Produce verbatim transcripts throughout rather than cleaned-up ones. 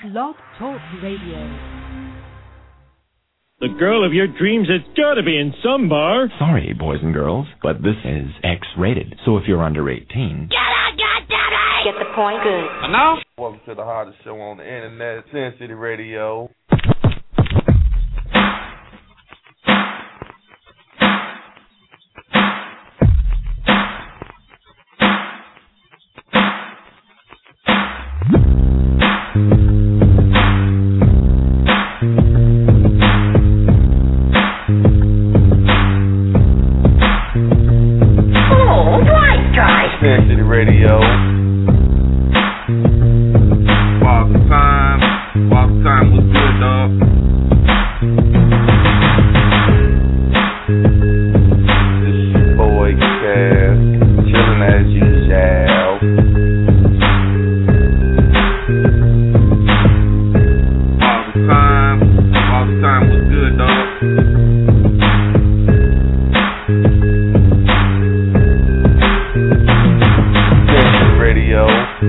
Blog Talk Radio. The girl of your dreams has got to be in some bar. Sorry, boys and girls, but this is X-rated. So if you're under eighteen... Get out, goddammit! Get the point good. Enough? Welcome to the hottest show on the internet, Sin City Radio. Sin City Radio. Walk the time. Walk the time was good, dog. This is your boy, Cass. Chillin' as usual. Walk the time. Walk the time was good, dog. Radio.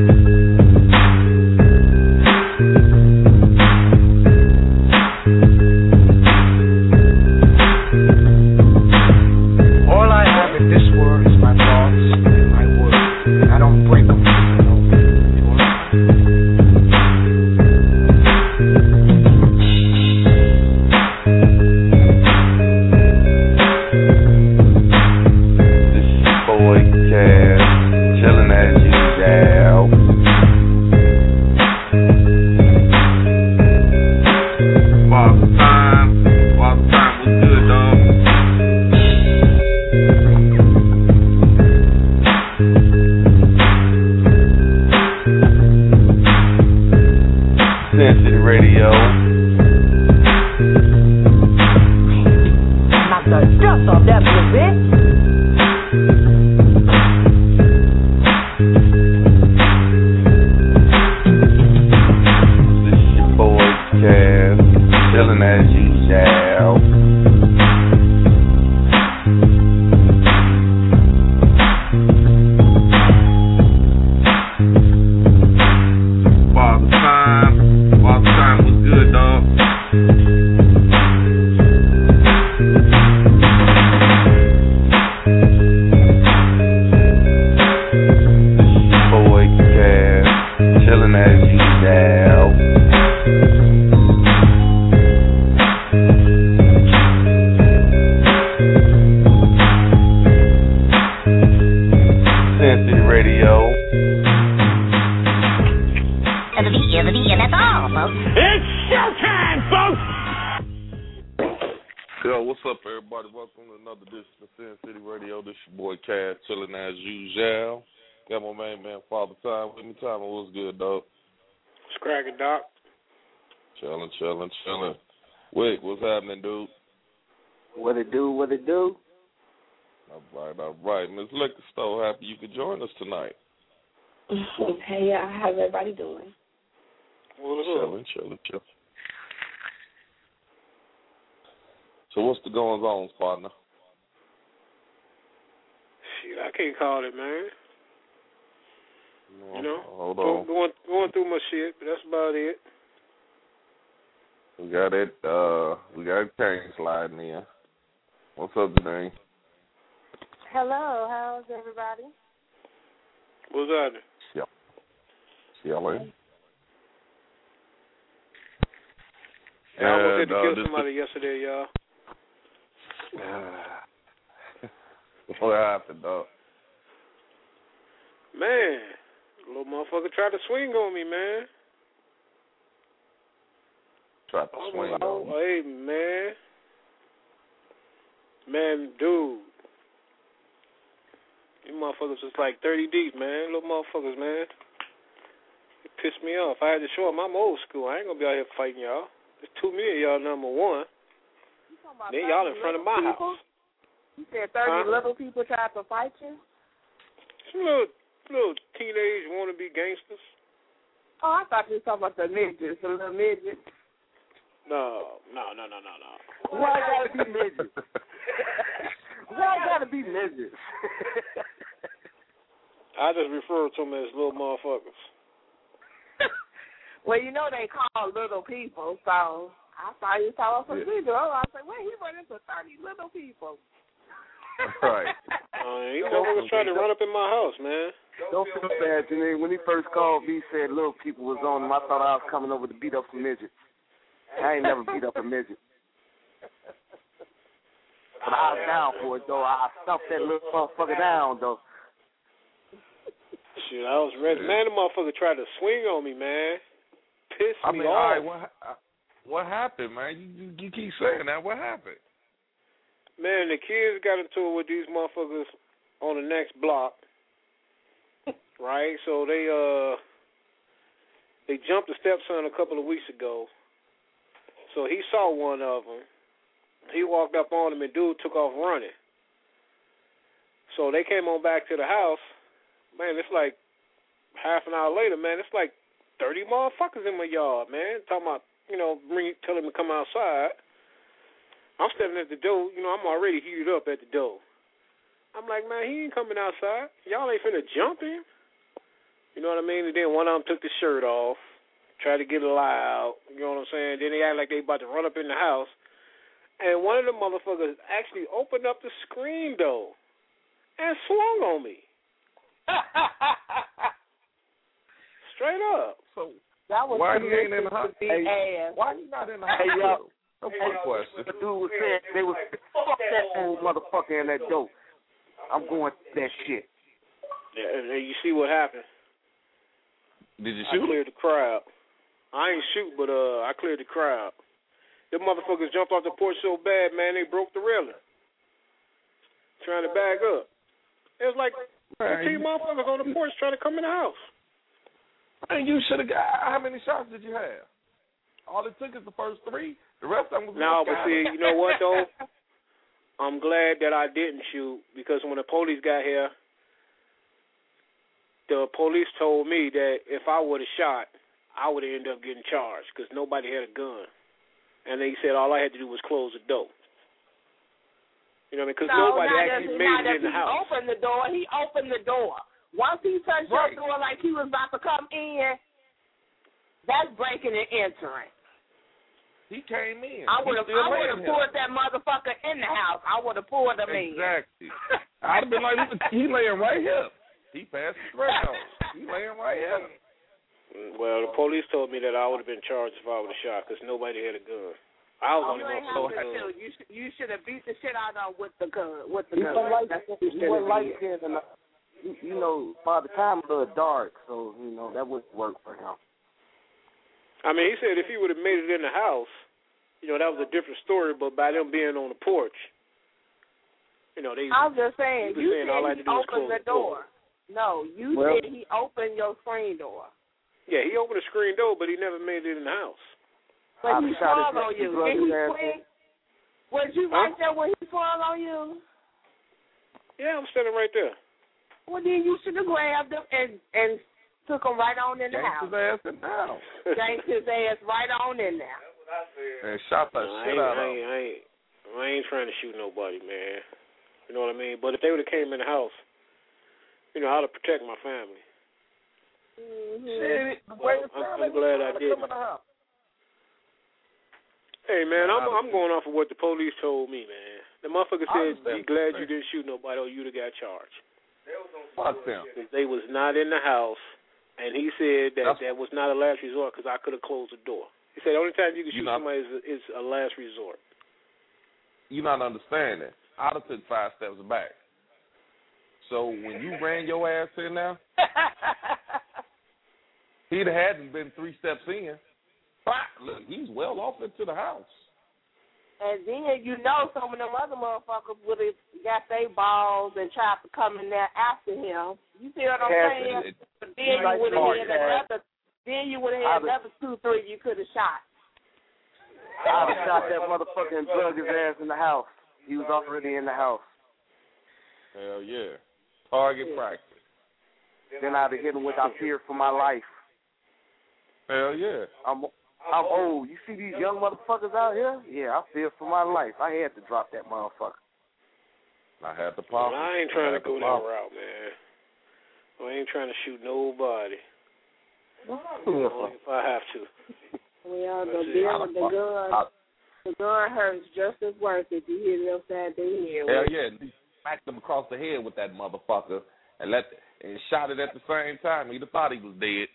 All I have in this world is my thoughts and my words, and I don't break them. This is your boy, Cass. Chillin' as usual. Walk the time. Walk the time was good, dog. Sin City Radio. Knock the dust off that little bitch. Cass, chillin' as usual. Walk the time, walk the time was good, dog. This is your boy, Cass, chillin' as usual. Sin City Radio. And the beat, and the beat, and that's all, folks. It's showtime, folks! Yo, what's up, everybody? Welcome to another edition of Sin City Radio. This your boy, Cass, chillin' as usual. Got my main man, Father Time with me. Time, what's good, dog? What's cracking, Doc? Chillin', chillin', chillin'. Wick, what's happening, dude? What it do, what it do? All right, all right. Miss Liquor Store, happy you could join us tonight. Hey, yeah, how's everybody doing? What's up? Chillin', chillin', chillin'. So what's the goings on, partner? Shit, I can't call it, man. No, You know, hold go, on. going going through my shit, but that's about it. We got it. Uh, we got Kane sliding in. What's up, Dane? Hello, how's everybody? What's that? Yep. Chillin'. I almost had to And, uh, kill this somebody yesterday, y'all. What happened, dog? Man, little motherfucker tried to swing on me, man. Tried to Oh, swing oh, on me. hey, man. Man, dude. You motherfuckers was like thirty deep, man. Little motherfuckers, man. It pissed me off. I had to show them I'm old school. I ain't gonna be out here fighting y'all. There's too many of y'all, number one. Then y'all in front of my people? house. You said thirty Huh? little people tried to fight you? Some little, little teenage wannabe gangsters. Oh, I thought you were talking about the midgets, the little midgets. No, no, no, no, no, no. Why gotta be midgets? Why gotta be midgets? I just refer to them as little motherfuckers. Well, you know they call little people, so I thought you was talking about some Yeah. people. I said, wait, he run into thirty little people. Right. Uh, you motherfuckers trying to run up in my house, man. Don't feel bad, Janine. When he first called me, he said little people was on him. I thought I was coming over to beat up some midgets. I ain't never beat up a midget. But I was down for it, though. I stuffed that little motherfucker down, though. Shit, I was ready. Man, the motherfucker tried to swing on me, man. Pissed I me mean, all off. right, what, ha- what happened, man? You, you you keep saying that. What happened? Man, the kids got into it with these motherfuckers on the next block, right? So they uh they jumped the stepson a couple of weeks ago. So he saw one of them. He walked up on him, and dude took off running. So they came on back to the house. Man, it's like half an hour later, man. It's like thirty motherfuckers in my yard, man. Talking about, you know, bring, tell him to come outside. I'm standing at the door. You know, I'm already heated up at the door. I'm like, man, he ain't coming outside. Y'all ain't finna jump him. You know what I mean? And then one of them took the shirt off, tried to get a lie out. You know what I'm saying? Then they act like they about to run up in the house. And one of the motherfuckers actually opened up the screen door and swung on me. Straight up. So That was why he ain't in the house? Hey, why he not in the Hey, hospital? y'all. No Hey, fun question. the dude was saying they was fuck that old motherfucker in that dope. I'm going through that shit. Yeah, and and you see what happened. Did you I shoot him? cleared the crowd. I ain't shoot, but uh, I cleared the crowd. Them motherfuckers jumped off the porch so bad, man, they broke the railing. Trying to bag up. It was like fifteen motherfuckers on the porch trying to come in the house. Man, you should have got. How many shots did you have? All it took is the first three. The rest of them was No, but misguided. see, you know what though? I'm glad that I didn't shoot because when the police got here, the police told me that if I would have shot, I would have ended up getting charged because nobody had a gun. And they said all I had to do was close the door. You know what I mean? Because no, nobody not actually if, made not it if in the he house. opened the door, he opened the door. Once he touched Right. your door like he was about to come in, that's breaking and entering. He came in. I would have He still I would laying have here. pulled that motherfucker in the house. I would have pulled him in. Exactly. I'd have been like, look, he laying right here. He passed the threshold. He laying right here. Well, the police told me that I would have been charged if I would have shot because nobody had a gun. I was Oh, on you the ain't have motherfucker. to shoot. You should you should have beat the shit out of him with the gun. With the He gun. wasn't light, That's what he you should wasn't have light did. skinned enough. You, you know, by the time it was dark, so you know that wouldn't work for him. I mean, he said if he would have made it in the house, you know, that was a different story. But by them being on the porch, you know, they. I was just saying, he was you saying all I had said he to do was opened close the the door. door. No, you Well- said he opened your screen door. Yeah, he opened the screen door, but he never made it in the house. But I'd he have shot swung his- on you. his brother's Did he ass swing? Was you Huh? right there when he swung on you? Yeah, I'm standing right there. Well, then you should have grabbed him and and took him right on in the Yanked house. his ass in the house. Yanked his ass right on in there. And shot the No, I, shit ain't, out I, of ain't, him. I, ain't, I ain't trying to shoot nobody, man. You know what I mean? But if they would have came in the house, you know, I'd have protect my family. Mm-hmm. Shit, Well, I'm, I'm glad I didn't. Hey, man, I'm I'm going off of what the police told me, man. The motherfucker I said, understand. be glad you didn't shoot nobody or you'd have got charged. Fuck them. They was not in the house, and he said that That's- that was not a last resort because I could have closed the door. He said the only time you can You shoot not- somebody is a, is a last resort. You not understanding. I'd have took five steps back. So when you ran your ass in there, he'd hadn't been three steps in. Look, he's well off into the house. And then you know some of them other motherfuckers would have got their balls and tried to come in there after him. You see what I'm Cass, saying? It- But then you like would have smart, had Cass. another. Then you would have had I'd have- another two, three you could have shot. I'd have shot that motherfucker and drug his ass in the house. He was already in the house. Hell yeah. Target practice. Then I'd have hit him with I fear for my life. Hell yeah. I'm I'm old. You see these young motherfuckers out here? Yeah, I fear for my life. I had to drop that motherfucker. I had the pop. Well, I ain't trying to had the go that pop. route, man. I ain't trying to shoot nobody. Only if I have to. Well, the bill, the gun, the gun hurts just as worth it to hit it upside their head. Hell yeah, he smacked him across the head with that motherfucker and let and shot it at the same time. He'd have thought he was dead.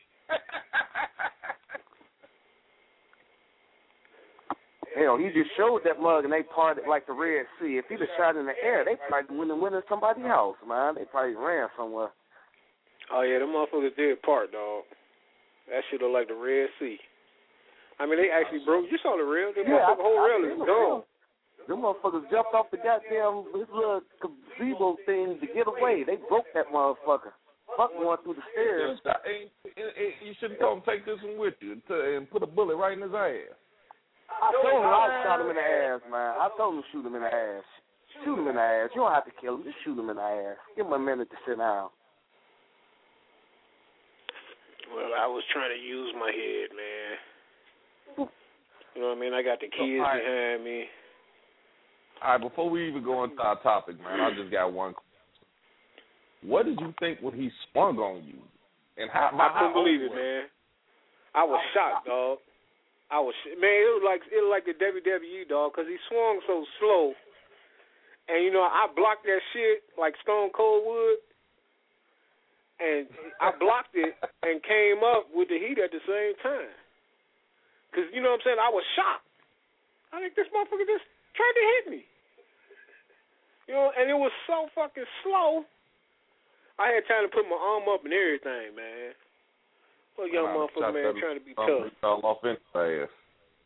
Hell, he just showed that mug and they parted like the Red Sea. If he'd have shot in the air, they probably wouldn't have went in somebody's house, man. They probably ran somewhere. Oh, yeah, them motherfuckers did part, dog. That shit look like the Red Sea. I mean, they actually broke. You saw the rail. The yeah, motherfucking whole rail is gone. Them motherfuckers jumped off the goddamn his little gazebo thing to get away. They broke that motherfucker. Fuck going through the stairs. You shouldn't tell him take this one with you and put a bullet right in his ass. I told him I shot him in the ass, man. I told him to shoot him in the ass. Shoot him in the ass. You don't have to kill him. Just shoot him in the ass. Give him a minute to sit down. Well, I was trying to use my head, man. You know what I mean? I got the kids right behind me. All right, before we even go into our topic, man, I just got one question. What did you think when he swung on you? And how, I couldn't believe it, man. I was shocked, dog. I was man. It was like it was like the W W E, dog, because he swung so slow, and you know I blocked that shit like Stone Cold would, and I blocked it and came up with the heat at the same time. Cause you know what I'm saying, I was shocked. I think this motherfucker just tried to hit me, you know, and it was so fucking slow. I had time to put my arm up and everything, man. Well, young motherfucker, man, trying to be tough. Fell off in his ass.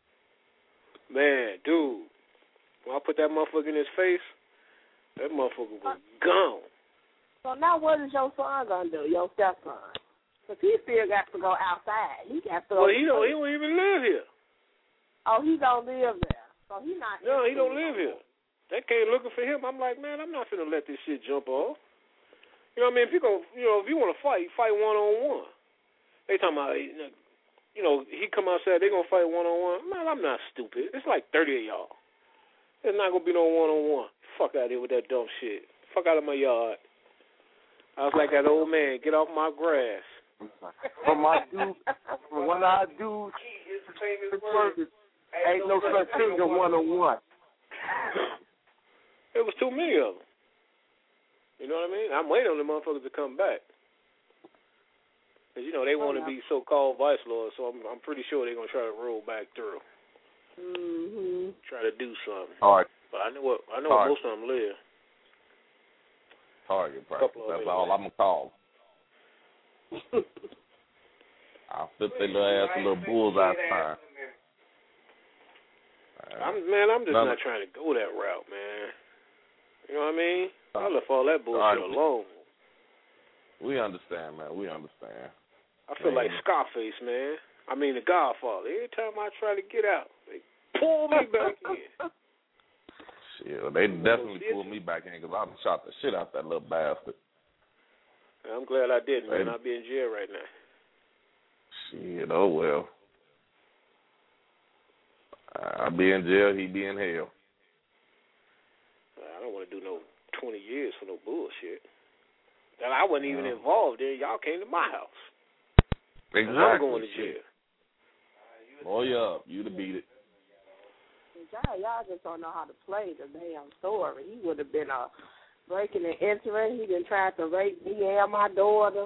Man, dude, when I put that motherfucker in his face, that motherfucker was gone. So now what is your son gonna do, your stepson? Because he still got to go outside. He got to. Well, he don't. He don't even live here. Oh, he don't live there. So he not. No, he don't live here. They came looking for him. I'm like, man, I'm not finna let this shit jump off. You know what I mean? If you go, you know, if you want to fight, fight one on one. They talking about, you know, he come outside, they going to fight one-on-one. Man, I'm not stupid. It's like thirty of y'all. There's not going to be no one-on-one. Fuck out of here with that dumb shit. Fuck out of my yard. I was like that old man, get off my grass. From my dude, from what I do, ain't no such thing as one-on-one. It was too many of them. You know what I mean? I'm waiting on the motherfuckers to come back. Because, you know, they want to be so-called vice lords, so I'm, I'm pretty sure they're going to try to roll back through. Mm-hmm. Try to do something. All right. But I know what I know where most of them live. Target practice. That's all I'm going to call. I'll flip their little ass a little bullseye time. I'm, man, I'm just None. not trying to go that route, man. You know what I mean? I left all that bullshit right. alone. We understand, man. We understand. I feel man. like Scarface, man. I mean, the Godfather. Every time I try to get out, they pull me back in. Shit, they definitely pulled me back in because I done shot the shit out that little bastard. I'm glad I didn't, man. I'll be in jail right now. Shit, oh well. I'll be in jail, he be in hell. I don't want to do no twenty years for no bullshit. That I wasn't even yeah. involved in. Y'all came to my house. Exactly. I'm going to jail. Boy, yeah, you to beat it. Y'all, y'all just don't know how to play the damn story. He would have been uh, breaking and entering. He been trying to rape me and my daughter.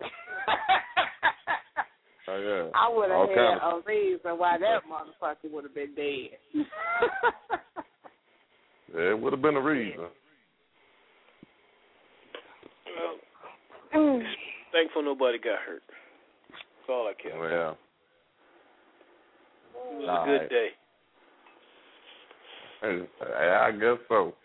Oh, yeah. I would have had of... a reason why that motherfucker would have been dead. Yeah, it would have been a reason. Well, thankful nobody got hurt. That's all I care. Well, it was all a good right. day. I guess so.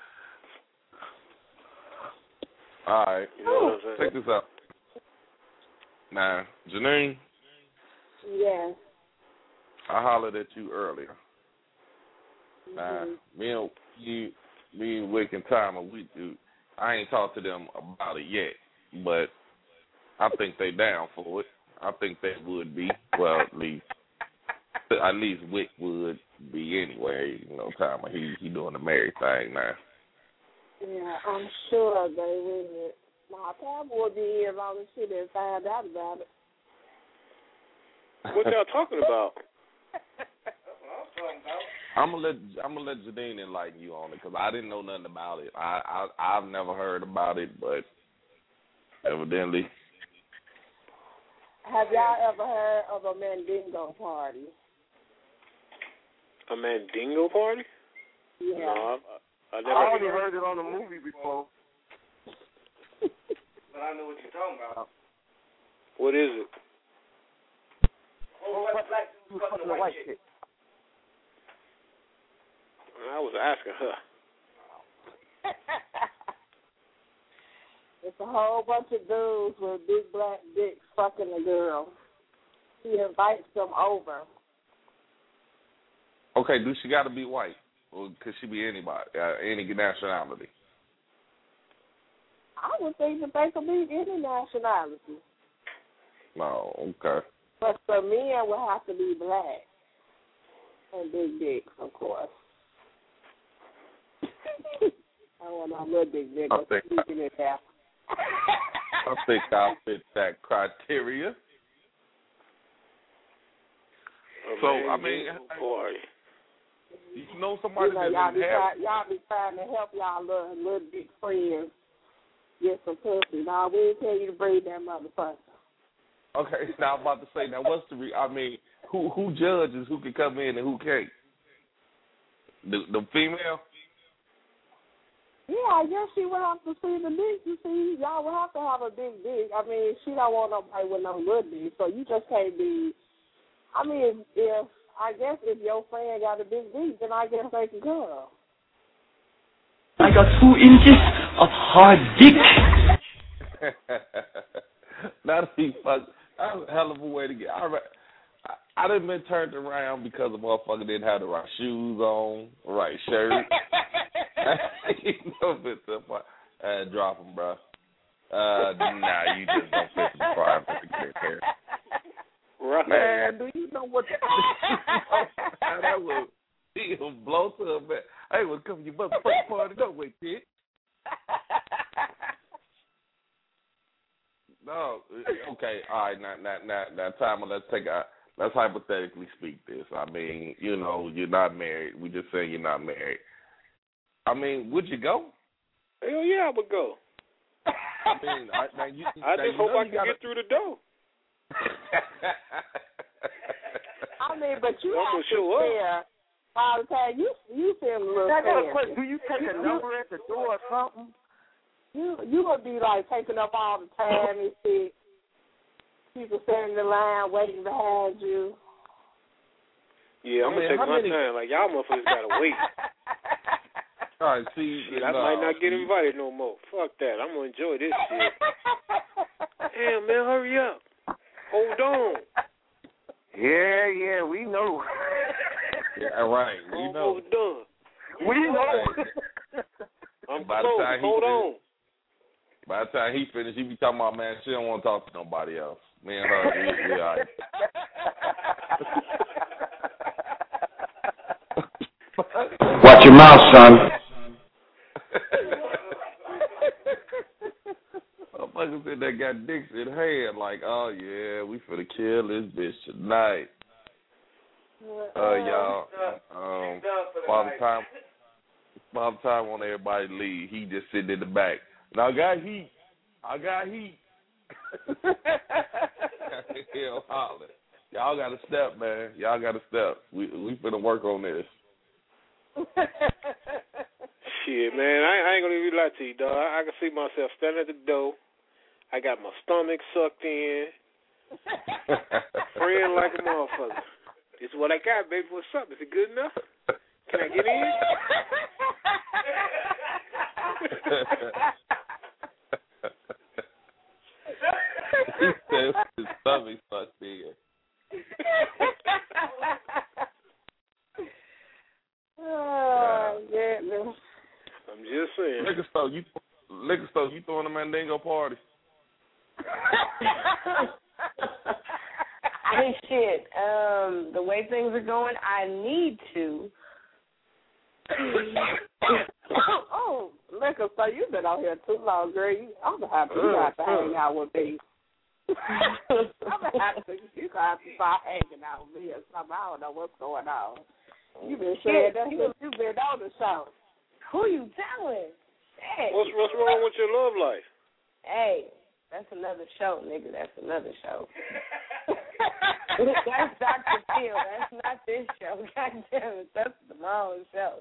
All right. You know what I'm saying? Check this out. Now, Janine. Yes. I hollered at you earlier. Mm-hmm. Now, me and you, me and Wick and Timer, we do. I ain't talked to them about it yet, but I think they down for it. I think they would be. Well, at least, at least Wick would be anyway. You know, Timer, he he doing the married thing now. Yeah, I'm sure they would. My Timer would be here as long as she didn't find out about it. What y'all talking about? I'm gonna let I'm gonna let Janine enlighten you on it because I didn't know nothing about it. I, I I've never heard about it, but evidently. Have y'all ever heard of a Mandingo party? A Mandingo party? Yeah. No, I, I never. I only heard it on a movie before. But I know what you're talking about. What is it? Oh, what black dude fucking a white chick? I was asking her. It's a whole bunch of dudes with big black dicks fucking a girl. He invites them over. Okay, do she got to be white, or could she be anybody, uh, any nationality? I would think that they could be any nationality. No, okay. But the men would have to be black and big dicks, of course. I want my little big dick. I I'm think speaking it there. I think I fit that criteria. A So I mean, Mandingo party. you know somebody You know, that y'all be, doesn't try, have. y'all be trying to help y'all little, little big friends get some pussy. Now, we didn't tell you to breed that motherfucker. Okay, now I'm about to say, now what's the? Re- I mean, who who judges who can come in and who can't? The the female. Yeah, I guess she would have to see the dick. You see, y'all would have to have a big dick. I mean, she don't want nobody with no little dick, so you just can't be. I mean, if I guess if your friend got a big dick, then I guess they can come. I got two inches of hard dick. That'd be fuck. That's a hell of a way to get. I, I, I done been turned around because a motherfucker didn't have the right shoes on, right shirt. You know, it's up. Uh, drop them, bro. Uh, nah, you just don't fit the prime to get there. Right. Man, do you know what? That would he would blow to a man. Hey, well, come to your motherfucking party, no way, kid. No, okay, all right. Now, now, now, now, time. Let's take a. Let's hypothetically speak this. I mean, you know, you're not married. We just say you're not married. I mean, would you go? Hell yeah, I would go. I mean, I, now you, I now just you hope know I you can gotta... get through the door. I mean, but you I'm have gonna to show up. share. By the time you you seem a little I got a fancy. question. Do you take a number at the door or something? You you would be like taking up all the time and shit. People standing in line waiting behind you. Yeah, I'm I mean, gonna take how my many- time. Like y'all motherfuckers gotta wait. All right, see, Shit, I no, might not get see, invited no more. Fuck that. I'm gonna enjoy this shit. Damn, man, hurry up. Hold on. Yeah, yeah, we know. Yeah, right. We know. Almost done. We know. I'm By the close. time he Hold finish- on. By the time he finished, he be talking about, man, she don't want to talk to nobody else. Me and her, we, we all right. Watch your mouth, son. Motherfuckers in there got dicks in hand, like, oh yeah, we finna kill this bitch tonight. Uh, y'all, um, by the time, by the time when everybody leave, he just sitting in the back. Now I got heat. I got heat. Hell holler. Y'all got to step, man. Y'all got to step. We we finna work on this. Shit, man, I, I ain't gonna even lie to you, dog. I, I can see myself standing at the door. I got my stomach sucked in, praying like a motherfucker. This is what I got, baby. What's up? Is it good enough? Can I get in? He said his stomach sucked in. Oh, goodness. I'm just saying. Liquor store, you liquor store, you throwing a Mandingo party? I mean, shit. Um, the way things are going, I need to. Oh, liquor, so you've been out here too long, girl. You, I'm happy you got to hang out with me. I'm gonna have to, you gonna have to start hanging out with me or something. I don't know what's going on. You been saying that you you been on the show. Who you telling? Hey. What's what's wrong with your love life? Hey, that's another show, nigga. That's another show. That's Doctor Phil. That's not this show. God damn it, that's the wrong show.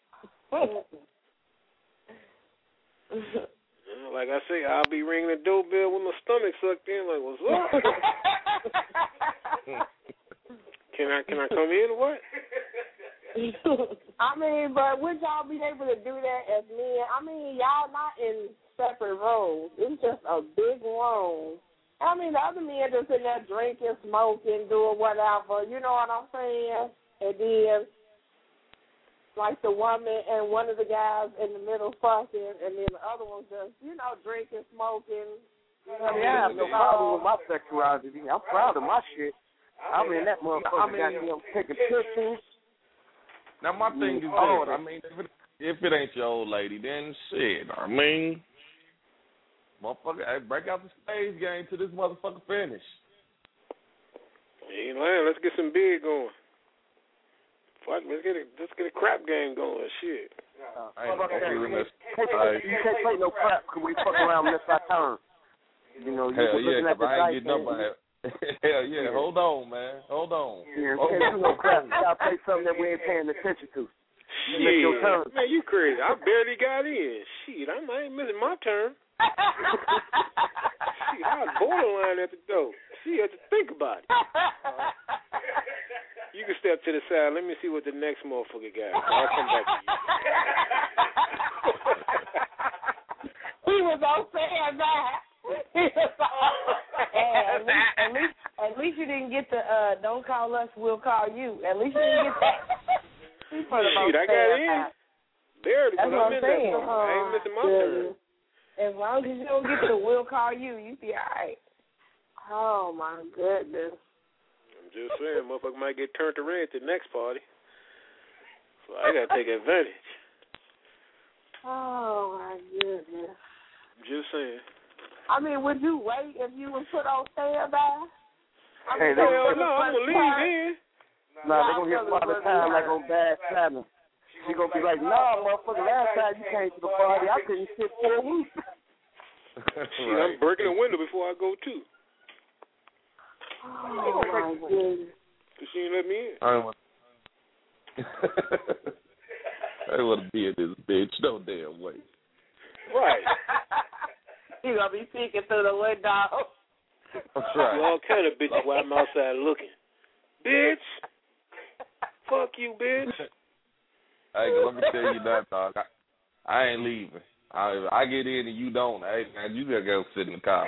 Like I say, I'll be ringing the doorbell with my stomach sucked in. Like, what's up? can I can I come in or what? I mean, but would y'all be able to do that as men? I mean, y'all not in separate rooms. It's just a big room. I mean, the other men just in there drinking, smoking, doing whatever. You know what I'm saying? And then, like the woman and one of the guys in the middle fucking, and then the other one's just, you know, drinking, smoking. You know, I mean, I have no problem with my sexuality. I'm proud of my shit. I mean, that motherfucker I mean, got them taking pictures. Now, my thing is Oh, this. I mean, if it, if it ain't your old lady, then shit. I mean, motherfucker, hey, break out the stage game till this motherfucker finish. You know, let's get some big going. Fuck, let's get a let's get a crap game going. Shit. Uh, I ain't gonna do this. You can't play no crap because we fuck around and miss our turn. You know, you Hell just yeah, looking at the because I ain't dice getting up by game. Hell yeah, hold on, man. Hold on. Yeah, Hold can't do no on. crap. You gotta play something that we ain't paying attention to. You miss Shit, your turn. man, you crazy. I barely got in. Shit, I ain't missing my turn. Shit, I was borderline at the door. She had to think about it. You can step to the side. Let me see what the next motherfucker got. I'll come back to you. He was on saying that. He was on Hey, at least, at least, at least you didn't get the uh, "Don't call us, we'll call you." At least you didn't get that. Shit, I got in. Barely, That's but what I'm I'm in saying. that. I ain't missing my turn. As long as you don't get the "we'll call you," you be all right. Oh my goodness. I'm just saying, motherfucker might get turned around at the next party. So I gotta take advantage. Oh my goodness. I'm just saying. I mean, would you wait if you was put on standby? I Hey, mean, they- Hell for the no, I'm first gonna leave part- in. Nah, they gonna get a lot of time like on Bad Saturday. She gonna be like, nah, motherfucker, last time you came to the party, I couldn't sit for a week. Shit, I'm breaking a window before I go too. Oh my goodness. Cause she ain't let me in. I don't want. I don't want to be in this bitch. No damn way. Right. You gonna be peeking through the window. That's right. You all kind of bitches while I'm outside looking. Bitch. Fuck you, bitch. Hey, let me tell you that, dog. I, I ain't leaving. I I get in and you don't. Hey, man, you gotta go sit in the car.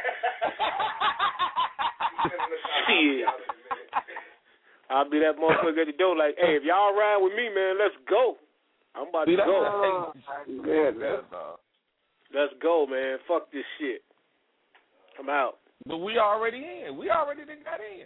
Shit. I'll be that motherfucker at the door like, hey, if y'all ride with me, man, let's go. I'm about See, to that's go. oh, yeah, that's, uh, Let's go, man. Fuck this shit. I'm out. But we already in. We already done got in.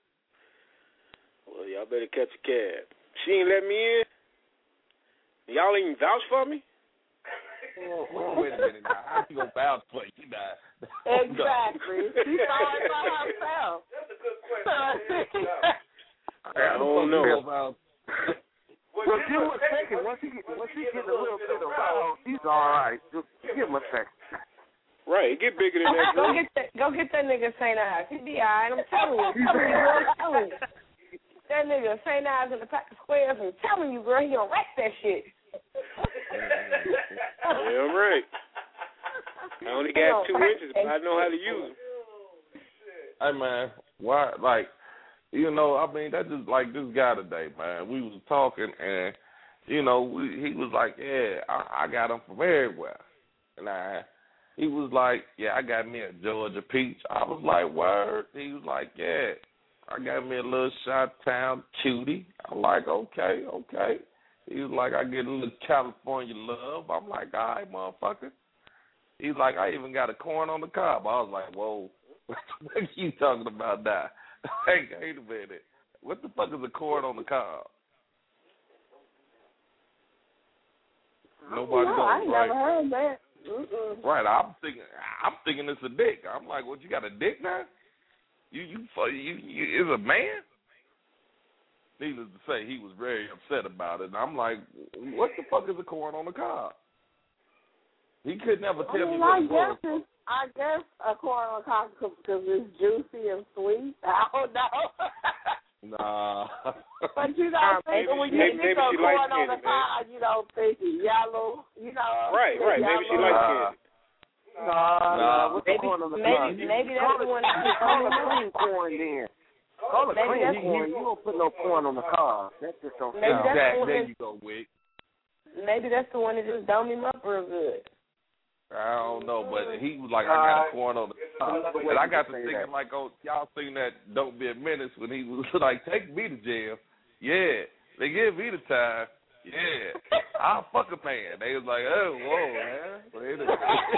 Well, y'all better catch a cab. She ain't let me in. Y'all ain't vouch for me? Wait a minute now. How you gonna vouch for you now? Exactly. She saw it by herself. That's a good question. I don't know. Well, give him a second. Once he get, once he get a little bit aroused, he's all right. Just give him a second. Right, get bigger than that, Go girl. get that. Go get that nigga Saint Ives. He be all right. I'm telling you. I'm telling you, girl. I'm telling you. That nigga Saint Ives in the pack of squares. I'm telling you, girl. He gonna wreck that shit. Yeah, I'm right. I only got two inches, but I know how to use them. Hey man, why? Like, you know, I mean, that's just like this guy today, man. We was talking, and you know, we, he was like, "Yeah, I, I got him from everywhere," and I, he was like, "Yeah, I got me a Georgia peach." I was like, "Word?" He was like, "Yeah, I got me a little Chi-Town cutie." I'm like, "Okay, okay." He was like, "I get a little California love." I'm like, "All right, motherfucker." He's like, "I even got a corn on the cob." I was like, "Whoa, what are you talking about now?" Hey, wait a minute. What the fuck is a corn on the cob? Nobody no, knows, I ain't right? never heard that. Mm-mm. Right, I'm thinking, I'm thinking it's a dick. I'm like, what? You got a dick now? You, you, you, you is a man? Needless to say, he was very upset about it. And I'm like, what the fuck is a corn on the cob? He could never tell I mean, me what I it was. guess it's, I guess a corn on the cob because it's juicy and sweet. I don't know. Nah. But you don't Um, think maybe when she- you maybe- think maybe of she corn on the light-skinned, cob, you don't think it's yellow. You know. Right, right. Maybe she light skinned. Nah, nah, Nah. what's the Maybe, corn on the maybe, cob? maybe that's the one You that's call on it the cream corn then. Call it Maybe cream that's- corn. You don't put no corn on the cob. That just don't Maybe sound that's That, the one there that- you go, Wick. Maybe that's the one that just dome him up real good. I don't know, but he was like, I got a corn on the top. And I got to Say thinking, that. like, oh, y'all seen that Don't Be a Menace when he was like, take me to jail. Yeah. They give me the time. Yeah. I'll fuck a man. They was like, oh, whoa, man. Wait a minute.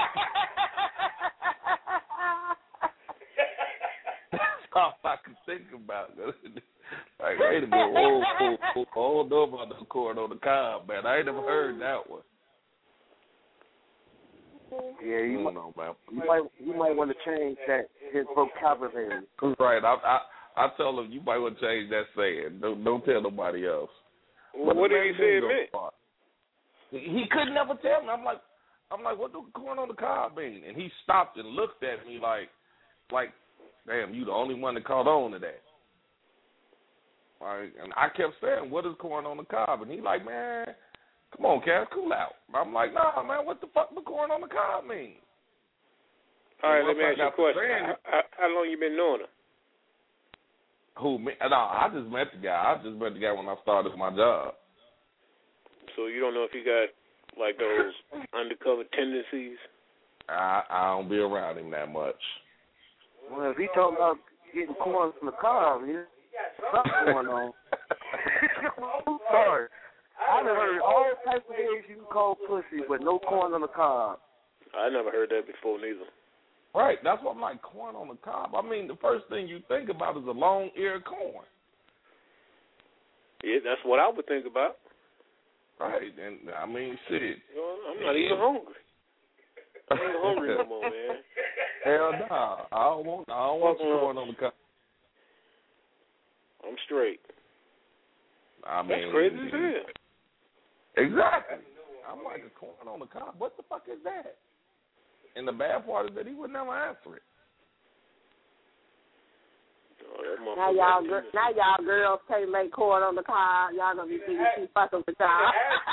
That's all I could think about. Like, wait a minute. Whoa, whoa, whoa. I don't know about the corn on the cob, man. I ain't never heard that one. Yeah, you I might, don't know, man. you might you might want to change that his vocabulary. Right. I I I tell him you might want to change that saying. Don't don't tell nobody else. Well, what did he say it meant? He couldn't never tell me. I'm like I'm like, what do corn on the cob mean? And he stopped and looked at me like like, damn, you the only one that caught on to that. Like, and I kept saying, what is corn on the cob? And he like, man, come on, Cass, cool out. I'm like, nah, man, what the fuck does corn on the cob mean? All right, And let me once ask you I a got question. to saying How, it- how, how long you been knowing her? Who me? No, I just met the guy. I just met the guy when I started my job. So you don't know if he got like those undercover tendencies? I I don't be around him that much. Well, if he talking about getting corn from the cob, yeah, something going on. I'm sorry. I done heard all types of things you can call pussy, but no corn on the cob. I never heard that before neither. Right, that's what I'm like, corn on the cob. I mean, the first thing you think about is a long-eared corn. Yeah, that's what I would think about. Right, and I mean, shit. You know, I'm not even hungry. I ain't hungry no more, man. Hell nah, I don't want, I don't want Fuck the no. corn on the cob. I'm straight. I mean, That's crazy as hell. Exactly. I'm like, a corn on the cob? What the fuck is that? And the bad part is that he would never answer it. Oh, that Now y'all, gir- now y'all girls can't make corn on the cob. Y'all gonna be thinking she fucking with y'all.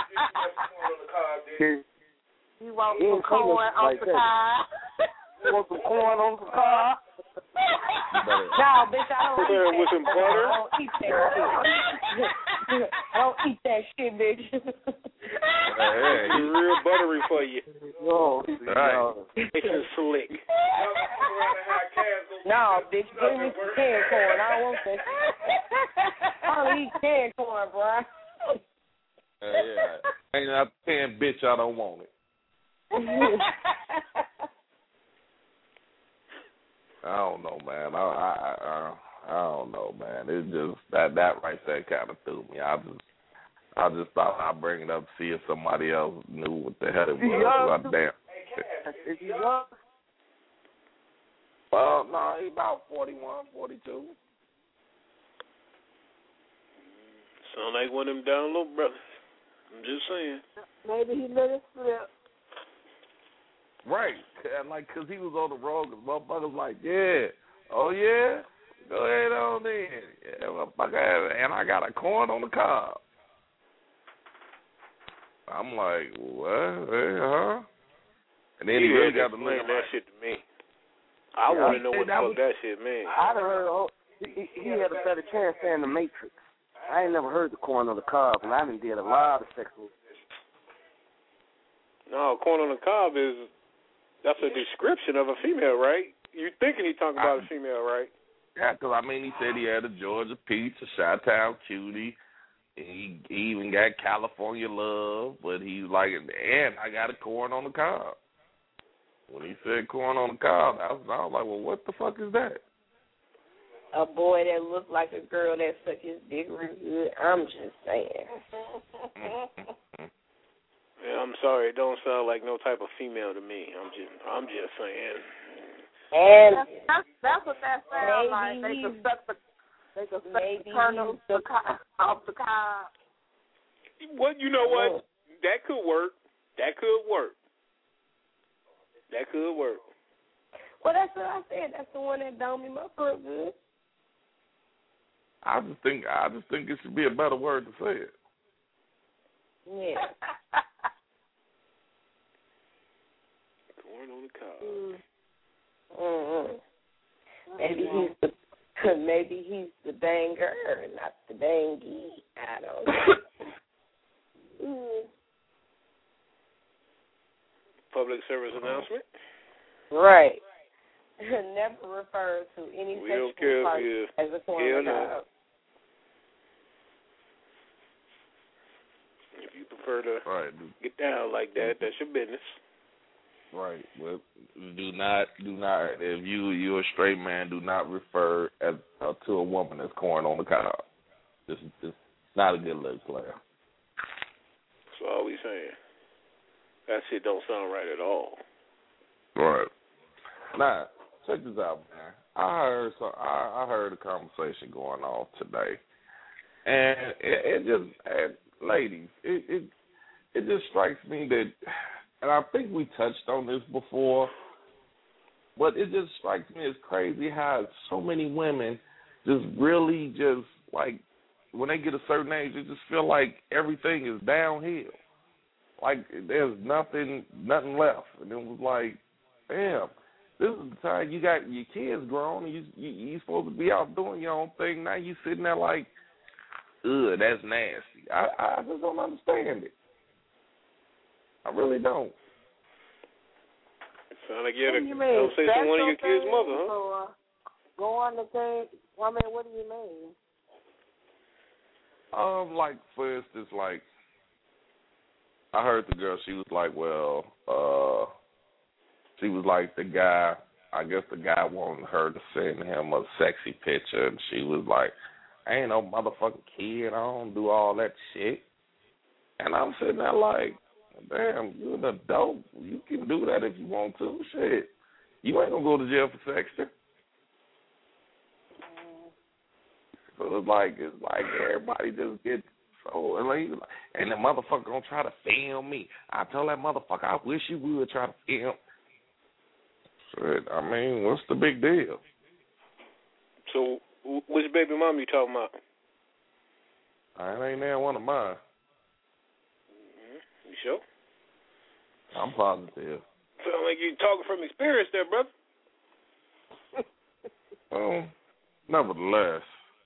You want He some ain't saying corn it on like the that. cob? You want some corn on the cob? No, bitch, I don't Put her eat with that. some butter? I don't eat that shit. I don't eat that shit, bitch. Hey, It's real buttery for you. No, Right. no. It's slick. No, bitch, bring me some canned corn. I don't want that shit. I don't eat canned corn, bro. Uh, yeah. Ain't I saying, bitch, I don't want it. I don't know, man. I, I, I, I don't know, man. It's just that that right there kind of threw me. I just, I just thought I'd bring it up to see if somebody else knew what the hell it was. I damn. Is he young? Well, no, he about forty-one, forty-two. Sound like one of them down low brothers. I'm just saying. Maybe he let it slip. Right, and like, cause he was on the road, cause motherfuckers like, yeah, oh yeah, go ahead on in, yeah, motherfucker, and I got a corn on the cob. I'm like, what, hey, huh? And then he, You really had got to to explain look that like, shit to me. I Yeah, want to know I- what the that fuck was- that shit mean. I done heard oh, he, he had a better chance than the Matrix. I ain't never heard the corn on the cob, and I done did a lot of sexual. No, corn on the cob is, that's a description of a female, right? You thinking he talking about a female, right? yeah, cause I mean, he said he had a Georgia Peach, a Chi-Town Cutie. He, he even got California Love, but he's like, and I got a corn on the cob. When he said corn on the cob, I was, I was like, well, what the fuck is that? A boy that looked like a girl that sucked his dick real good. I'm just saying. Yeah, I'm sorry, it don't sound like no type of female to me. I'm just, I'm just saying. And that's, that's what that sounds like. They Maybe could suck the, they could suck maybe the kernels the- off the cob. What you know? What that could work. That could work. That could work. Well, that's what I said. That's the one that don't me my foot good. I just think I just think it should be a better word to say it. Yeah. Corn on the cob. Mm. Mm-hmm. Maybe he's the maybe he's the banger, not the bangy. I don't know. mm. Public service announcement. Right. Never refer to any We sexual don't care part if as a corn hell on the no. cob. If you prefer to Right. get down like that, that's your business. Right. Well, do not, do not. If you you're a straight man, do not refer as uh, to a woman as corn on the cob. This is this not a good look, player. That's all we saying. That shit don't sound right at all. Right. Now, check this out, man. I heard so I, I heard a conversation going on today, and it, it just, and ladies, it, it it just strikes me that, and I think we touched on this before, but it just strikes me as crazy how so many women just really just like when they get a certain age, they just feel like everything is downhill, like there's nothing nothing left, and it was like, damn. This is the time you got your kids grown and you, you you supposed to be out doing your own thing. Now you sitting there like, ugh, that's nasty. I, I just don't understand it. I really don't. It sounds like you had a What do you mean? conversation with one of your kids' Special mother, huh? things or Going to things? I mean, what do you mean? Um, like for instance, like I heard the girl. She was like, well, uh. She was like the guy, I guess the guy wanted her to send him a sexy picture, and she was like, I ain't no motherfucking kid, I don't do all that shit. And I'm sitting there like, damn, you're an adult. You can do that if you want to. Shit. You ain't going to go to jail for sexting. So it's like, it's like everybody just gets so, and, like, and the motherfucker going to try to film me. I told that motherfucker, I wish you would try to film. Shit, I mean, what's the big deal? So, which baby mom you talking about? I ain't there one of mine. Mm-hmm. You sure? I'm positive. Sound like you talking from experience there, brother. Well, nevertheless,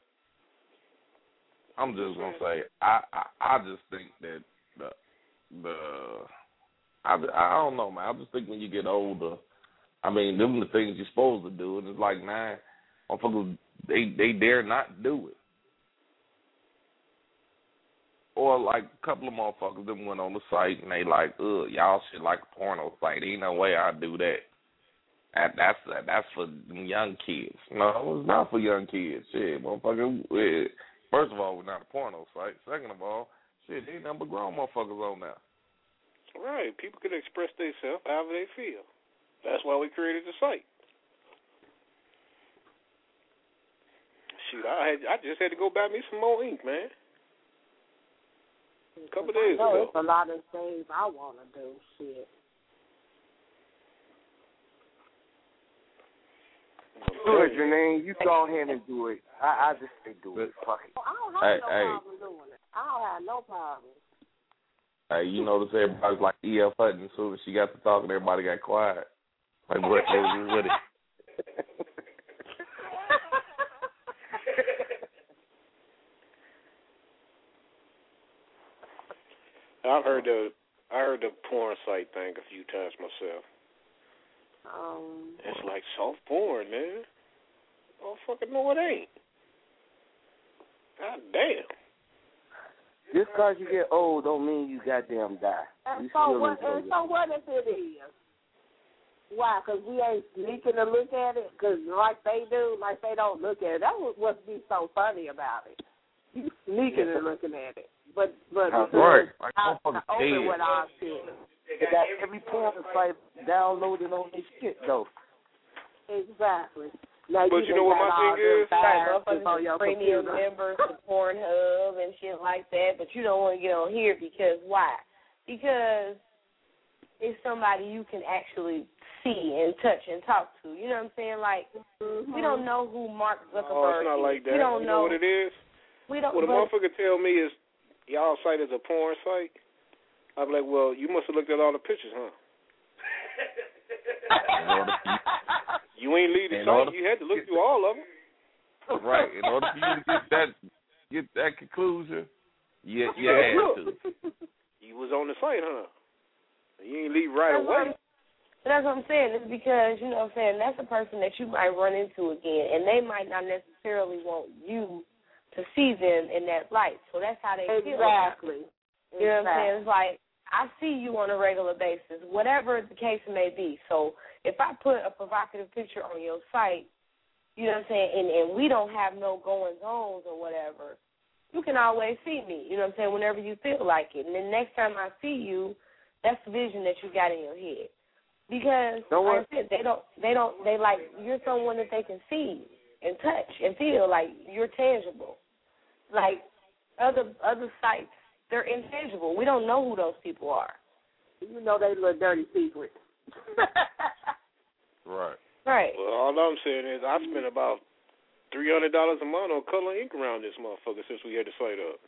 I'm just gonna say I, I I just think that the the I I don't know, man. I just think when you get older, I mean, them the things you're supposed to do, and it's like, nah, motherfuckers, they they dare not do it. Or like a couple of motherfuckers that went on the site and they like, ugh, y'all shit like a porno site. Ain't no way I'd do that. That that's that, that's for young kids. No, it's not for young kids. Shit, motherfucker. It, first of all, we're not a porno site. Second of all, shit, ain't nothing but grown motherfuckers on there. Right. People can express themselves however they feel. That's why we created the site. Shoot, I had I just had to go buy me some more ink, man. A couple days I know ago. it's a lot of things I want to do. Shit. Do it, Janine. You go ahead and do it. I, I just say do it. Fuck it. I don't have Hey, no hey. problem doing it. I don't have no problem. Hey, you notice everybody's like E F Hutton. As soon as she got to talking, everybody got quiet. Like, what they was with it. I've heard the I heard the porn site thing a few times myself. Um, It's like soft porn, man. Oh, fucking no, it ain't. God damn. Just because you get old don't mean you goddamn die. and You so still what? enjoy And it. so what if it is? Why? Because we ain't sneaking to look at it? Because like they do, like they don't look at it. That was what be so funny about it. You sneaking and looking at it. but but That's right. Like, I, I motherfuckers open dead. with our shit. They got every porn site downloaded on this shit though. Exactly. Now But you know what my thing is? Like on motherfuckers your are premium computer. members to Pornhub and shit like that, but you don't want to get on here because why? Because it's somebody you can actually see and touch and talk to. You know what I'm saying? Like, Mm-hmm. we don't know who Mark Zuckerberg Oh, it's not like is. that. We don't you know, know. what it is? We don't. What a but- motherfucker tell me is, y'all site is a porn site. I'm like, well, you must have looked at all the pictures, huh? You ain't leave the In site. order- You had to look through all of them. Right. In order for you to get that get that conclusion, you, you had to. You was on the site, huh? You ain't leave right That's what away. I'm- That's what I'm saying. It's because, you know what I'm saying, that's a person that you might run into again, and they might not necessarily want you to see them in that light. So that's how they feel. Exactly. You know what I'm saying? It's like, I see you on a regular basis, whatever the case may be. So if I put a provocative picture on your site, you know what I'm saying, and, and we don't have no goings-ons or whatever, you can always see me, you know what I'm saying, whenever you feel like it. And then next time I see you, that's the vision that you got in your head. Because, like I said, they don't, they don't, they like, you're someone that they can see and touch and feel like you're tangible. Like other other sites, they're intangible. We don't know who those people are. You know they little dirty secret. Right. Right. Well, all I'm saying is I spent about three hundred dollars a month on color ink around this motherfucker since we had the site up.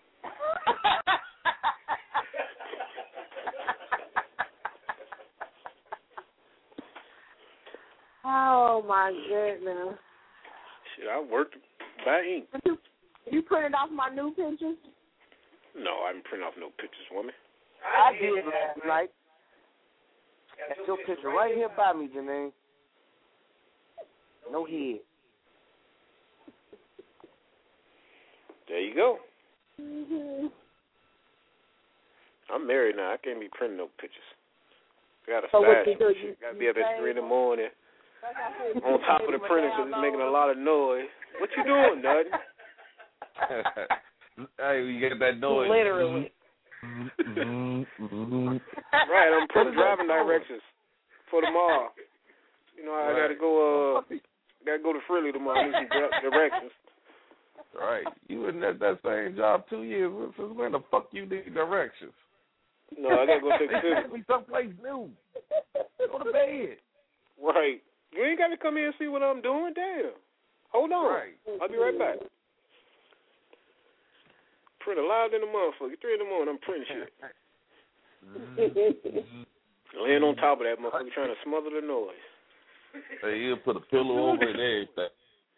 Oh my goodness! Shit, I worked by ink. You, you printed off my new pictures? No, I didn't print off no pictures, woman. I did last night. That's your picture right here by me, Janine. No head. There you go. Mm-hmm. I'm married now. I can't be printing no pictures. I got a So what stash. you do, Shit. you- Got to you be up at save three in the them? morning Like I said, on top of the printer because it's making a lot of noise. What you doing, Nutty? Hey, you get that noise. Literally. Right, I'm putting driving directions for tomorrow. You know, I Right. gotta go. Uh, gotta go to Freely tomorrow. I need some di- directions. Right. You in that, that same job two years. Since when the fuck you need directions? No, I gotta go take a Take picture. me someplace new. Go to bed. Right. You ain't gotta come here and see what I'm doing. Damn. Hold on. Right. I'll be right back. Print loud in the motherfucker. Three in the morning, I'm printing shit. Laying on top of that motherfucker trying to smother the noise. Hey, you put a pillow over it and everything.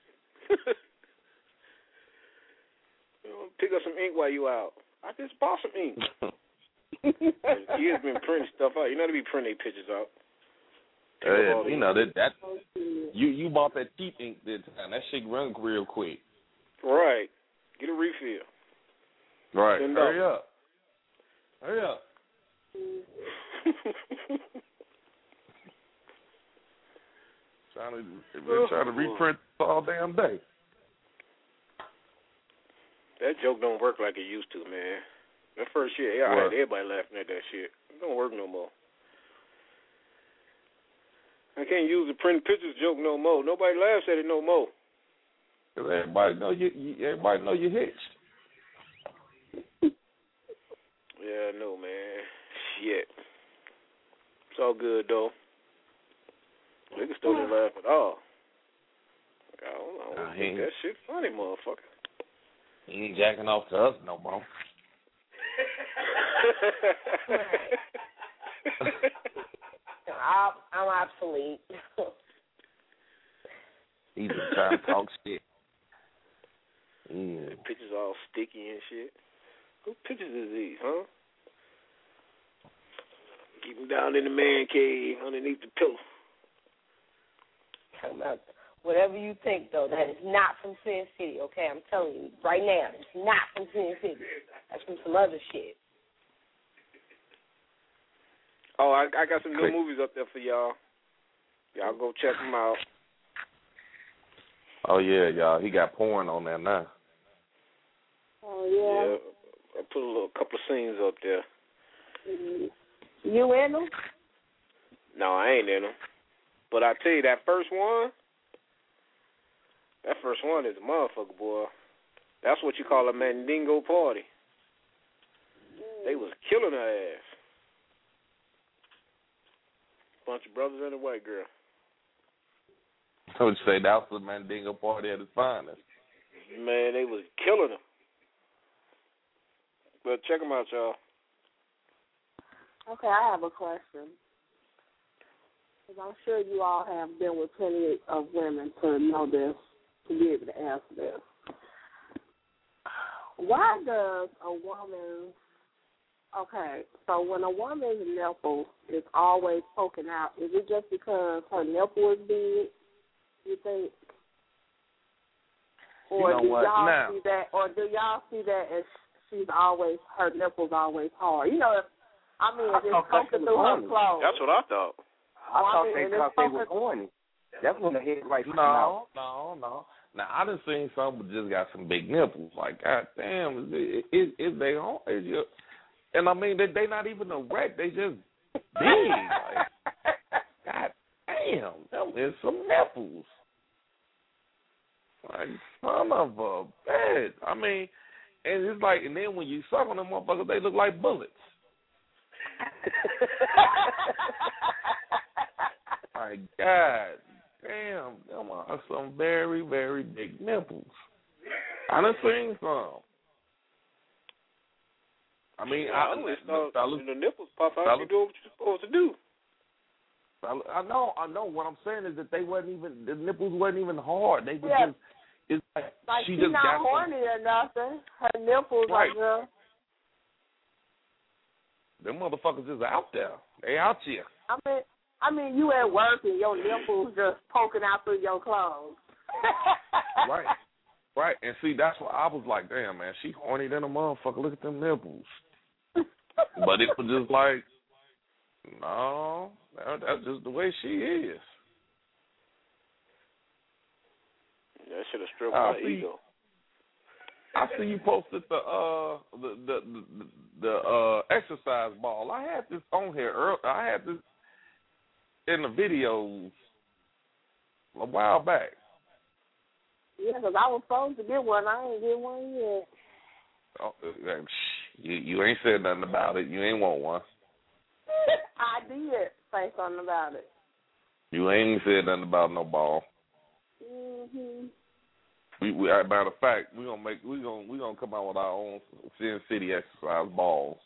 You know, pick up some ink while you out. I just bought some ink. Kids been printing stuff out. You know they be printing their pictures out. Take up Uh, all you the know ink. that that you you bought that cheap ink that time. That shit run real quick. Right. Get a refill. Right. Send Hurry up. up. Hurry up. Trying to we're trying to reprint all damn day. That joke don't work like it used to, man. That first year, yeah, I What? had everybody laughing at that shit. It don't work no more. I can't use the print pictures joke no more. Nobody laughs at it no more. 'Cause everybody know you, you everybody know you hitched. Yeah, I know, man. Shit. It's all good, though. Niggas still didn't laugh at all. I don't, I don't Nah, he think ain't- that shit funny, motherfucker. He ain't jacking off to us no more. I'm, I'm obsolete. He's been trying to talk shit. Mm. The pictures all sticky and shit. Who pictures is these, huh? Keep them down in the man cave underneath the pillow. Talking about whatever you think, though, that is not from Sin City, okay? I'm telling you right now, it's not from Sin City. That's from some other shit. Oh, I, I got some new Click. movies up there for y'all. Y'all go check them out. Oh yeah, y'all. He got porn on there now. Oh yeah. Yeah. I put a little couple of scenes up there. You in them? No, I ain't in them. But I tell you, that first one, that first one is a motherfucker, boy. That's what you call a Mandingo party. They was killing her ass. Bunch of brothers and a white girl. I would say that was the Mandingo party at its finest. Man, they was killing them. But check them out, y'all. Okay, I have a question. Because I'm sure you all have been with plenty of women to know this, to be able to answer this. Why does a woman, okay, so when a woman's nipple is always poking out, is it just because her nipple is big, you think? Or you know do what? y'all Now, see that, or do y'all see that as she's always, her nipple's always hard? You know, if, I mean, if it's poking through her clothes. That's what I thought. I thought I mean, they thought they was horny. That's when the head right no, out. no, no. Now, I done seen some that just got some big nipples. Like, God damn, is, is, is they on? Is your, and I mean, they they not even erect. They just big. Like, God damn, them is some nipples. Like, son of a bitch. I mean, and it's like, and then when you suck on them motherfuckers, they look like bullets. My God, damn, them are some very, very big nipples. I done seen some. I mean, yeah, I, I always I, thought fellas, when the nipples pop out, fellas, you do what you're supposed to do. I know, I know. What I'm saying is that they wasn't even, the nipples wasn't even hard. They were Yeah. just, it's like, Like, she she's just not got horny or nothing. Her nipples Right. are just, them motherfuckers is out there. They out here. I mean, I mean, you at work and your nipples just poking out through your clothes. Right. Right. And see, that's why I was like, damn, man, she horny than a motherfucker. Look at them nipples. But it was just like, no, that, that's just the way she is. That should have stripped I my see, ego. I see you posted the uh the the the, the uh exercise ball. I had this on here earlier. I had this in the videos a while back. Yeah, because I was supposed to get one. I ain't get one yet. Oh, you you ain't said nothing about it. You ain't want one. I did say something about it. You ain't said nothing about no ball. Mhm. We, we, as a matter of fact, we gonna make we gonna we gonna come out with our own Sin City exercise balls,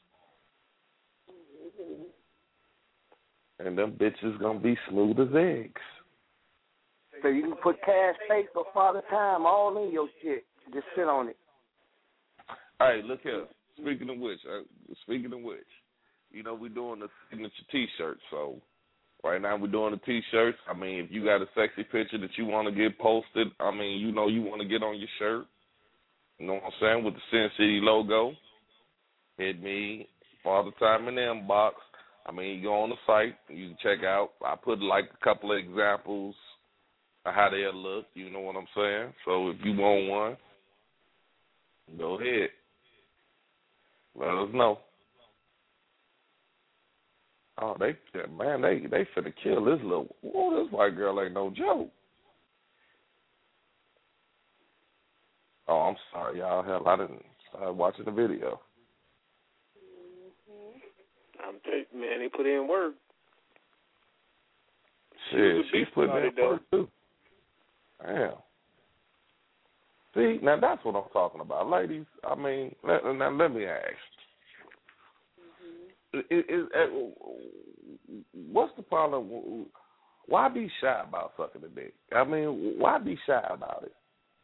Mhm. and them bitches gonna be smooth as eggs. So you can put cash face for Father Time all in your shit. Just sit on it. Hey, look here. Speaking of which, uh, speaking of which, you know we're doing the signature T-shirt. So right now we're doing the T-shirts. I mean, if you got a sexy picture that you want to get posted, I mean, you know you want to get on your shirt. You know what I'm saying, with the Sin City logo. Hit me, Father Time in the inbox. I mean, you go on the site, you can check out. I put like a couple of examples of how they'll look. You know what I'm saying? So if you want one, go ahead. Let us know. Oh, they man, they they finna kill this little. Oh, this white girl ain't no joke. Oh, I'm sorry, y'all. Hell, I didn't start watching the video. I'm telling you, man, they put in work. Shit, She she's putting in work too. Damn. See, now that's what I'm talking about, ladies. I mean, let, now let me ask. Mm-hmm. Is, is, is, what's the problem? Why be shy about sucking a dick? I mean, why be shy about it?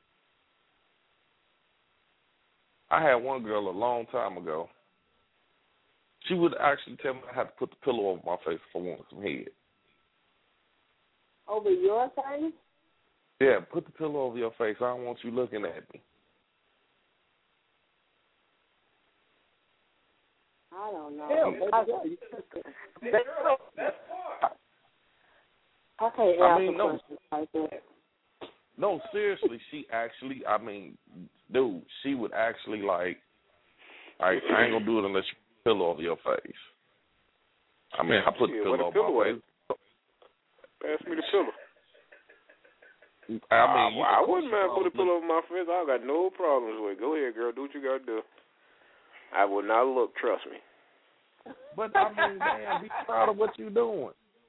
I had one girl a long time ago. She would actually tell me I had to put the pillow over my face if I wanted some head. Over your face? Yeah, put the pillow over your face. I don't want you looking at me. I don't know. Hell, I, I can't I answer mean, no. questions like that. No, seriously, she actually, I mean, dude, she would actually, like, I, I ain't gonna do it unless you put a pillow over your face. I mean, I put yeah, the pillow the over pillow my face. Pass me the pillow. I mean, I, I wouldn't mind put a pillow over my face. I got no problems with it. Go ahead, girl. Do what you got to do. I will not look. Trust me. But I mean, man, be proud of what you're doing.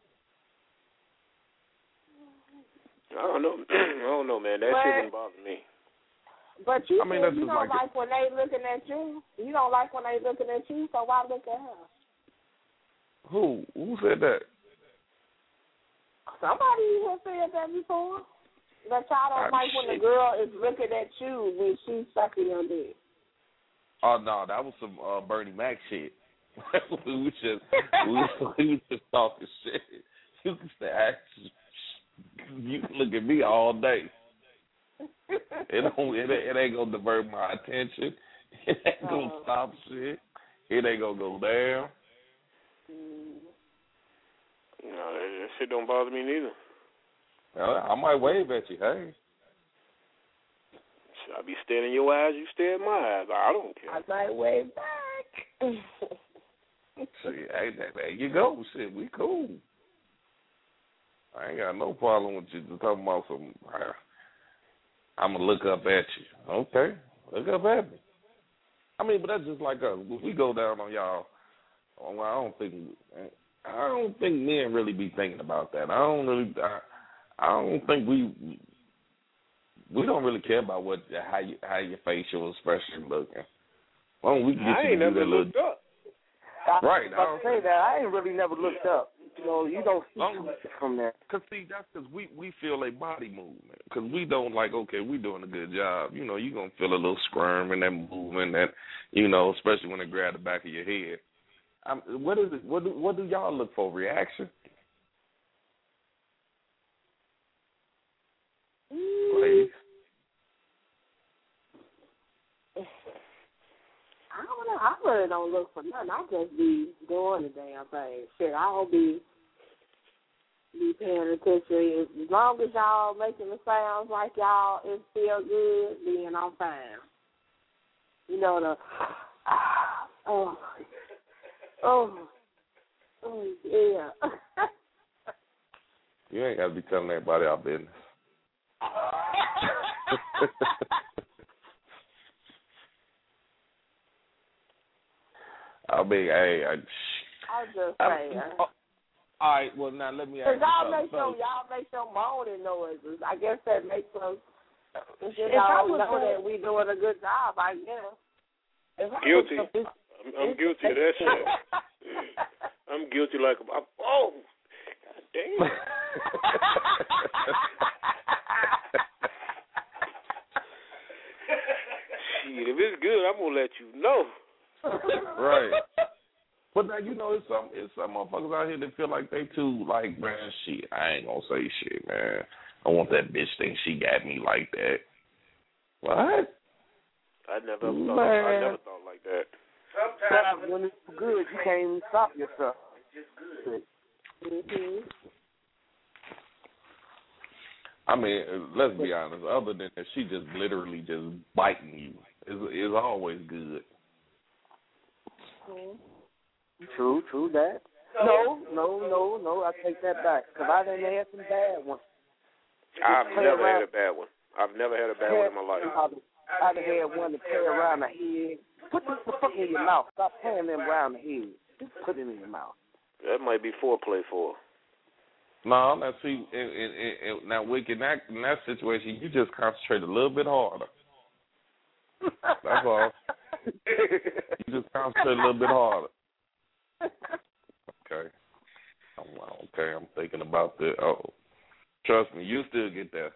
I don't know. I don't know, man. That but, shit didn't bother me. But you, I mean, said that's you just don't like, like when they looking at you. You don't like when they looking at you, so why look at her? Who? Who said that? Somebody has said that before. That y'all don't Ah, like when shit. the girl is looking at you when she's sucking your dick. Oh no, that was some uh, Bernie Mac shit. we was just we, we was just talking shit. You can say, you can look at me all day. It don't. It, it ain't gonna divert my attention. It ain't gonna Uh-huh. stop shit. It ain't gonna go down. No, that, that shit don't bother me neither. I, I might wave at you. Hey. I be staring in your eyes, you stare in my eyes. I don't care. I might wave back. See, hey, there, there you go. Shit, we cool. I ain't got no problem with you just talking about some. I, I'm gonna look up at you. Okay, look up at me. I mean, but that's just like us. When we go down on y'all, well, I don't think I don't think men really be thinking about that. I don't really. I, I don't think we we don't really care about what how you how your facial expression looking. Well, we can get I you ain't to do never that looked little, up. right. I was about to say that. I ain't really never looked up. You know, you don't see too much from that. Cause see, that's because we we feel a body movement. Cause we don't like, okay, we doing a good job. You know, you gonna feel a little squirm in that movement, that you know, especially when they grab the back of your head. I'm, what is it? What do, what do y'all look for? Reaction? Please. I don't know. I really don't look for nothing. I just be doing the damn thing. Shit, I don't be be paying attention. As long as y'all making the sounds like y'all it feel good, then I'm fine. You know the oh oh oh yeah. You ain't gotta be telling everybody our business. I mean, hey, I. I'm just I'm, saying. oh, all right, well now let me ask Cause you y'all something. make some So, y'all make some moaning noises. I guess that makes us. You If I know, was know a- that we doing a good job. I guess. If I Guilty. was a- I'm, I'm guilty of that shit. I'm guilty like I'm, oh, god damn. Shit, if it's good, I'm gonna let you know. right. But now you know it's some it's some motherfuckers out here that feel like they too like, man, shit. I ain't gonna say shit, man. I want that bitch think she got me like that. What? I never thought. Man. I never thought like that. Sometimes when it's good, you can't even stop yourself. It's just good. Mhm. I mean, let's be honest. Other than that, she just literally just biting you. Is is always good. True, true that. No, no, no, no. I take that back because I done had some bad ones. I've Play never around. had a bad one. I've never had a bad one in my life. I done had one to play around the head. Put this the fuck in your mouth. Stop playing them around the head. Just put it in your mouth. That might be foreplay for her. No, now see, in, in, in, now Wick, in that in that situation, you just concentrate a little bit harder. That's all. You just concentrate a little bit harder. Okay. Oh, okay, I'm thinking about that. Oh, trust me, you still get there.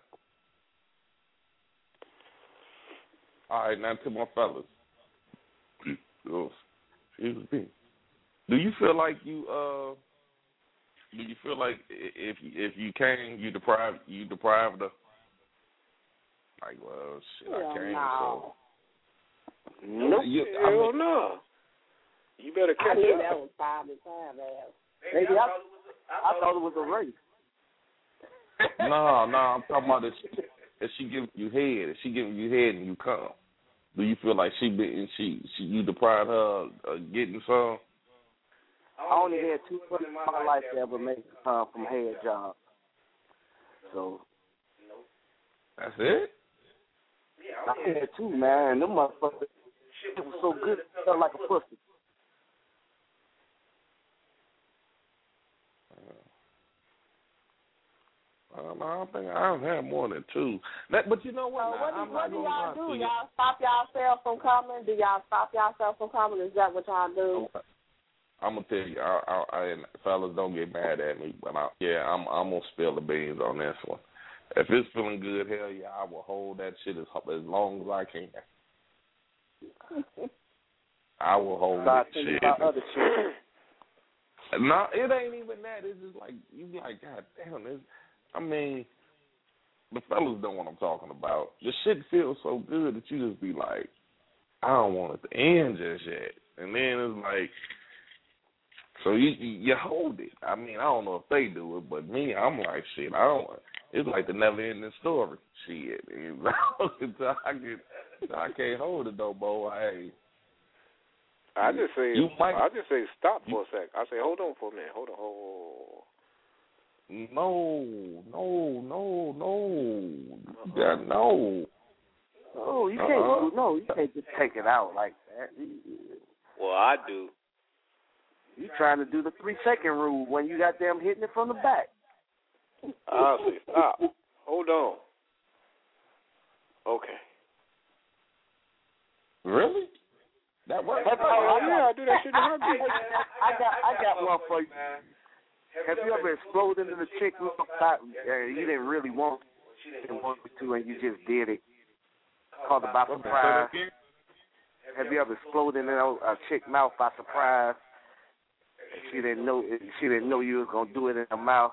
All right, now to my fellas. Oh, excuse me. Do you feel like you uh? Do you feel like if if you came, you deprived you deprived her? Like, well, shit, I came, no. so. Nope. You, I Hell mean, no. You better I catch knew up. that was five to time, ass. Maybe I, I thought it was a race. no, no, I'm talking about if she, if she giving you head, if she giving you head and you come. Do you feel like she been she she you deprived her of getting some? I only had two women in my life that ever made time from head job. So that's it. I had two, man. Them motherfuckers, it was so good, it felt like a pussy. Um, I don't think I've had more than two. That, but you know what? So what do, I'm what not do gonna y'all lie do? to you. Y'all stop yourself from coming? Do y'all stop yourself from coming? Is that what y'all do? I'm gonna tell you, I, I, I, fellas, don't get mad at me, but I, yeah, I'm, I'm gonna spill the beans on this one. If it's feeling good, hell yeah, I will hold that shit as as long as I can. I will hold that shit. About other shit. No, it ain't even that. It's just like you be like, God damn, this. I mean, the fellas know what I'm talking about. The shit feels so good that you just be like, I don't want it to end just yet. And then it's like, so you you hold it. I mean, I don't know if they do it, but me, I'm like, shit, I don't. It's like the never ending story. Shit, until I get, until I can't hold it no more. Hey, I just say, you might, I just say, stop for a sec. I say, hold on for a minute. Hold on. Hold on. No, no, no, no, yeah, no. Oh, you can't. Uh-uh. No, you can't just take it out like that. Well, I do. You trying to do the three second rule when you got them hitting it from the back. I say, stop. Hold on. Okay. Really? That works? Oh, oh, yeah, I do that shit in a heartbeat. I got, I got one for you. Have you ever exploded into the chick who thought uh, you didn't really want, she didn't want to, and you just did it? Called it by surprise. Have you ever exploded in a, a chick mouth by surprise? She didn't know. She didn't know you was gonna do it in her mouth.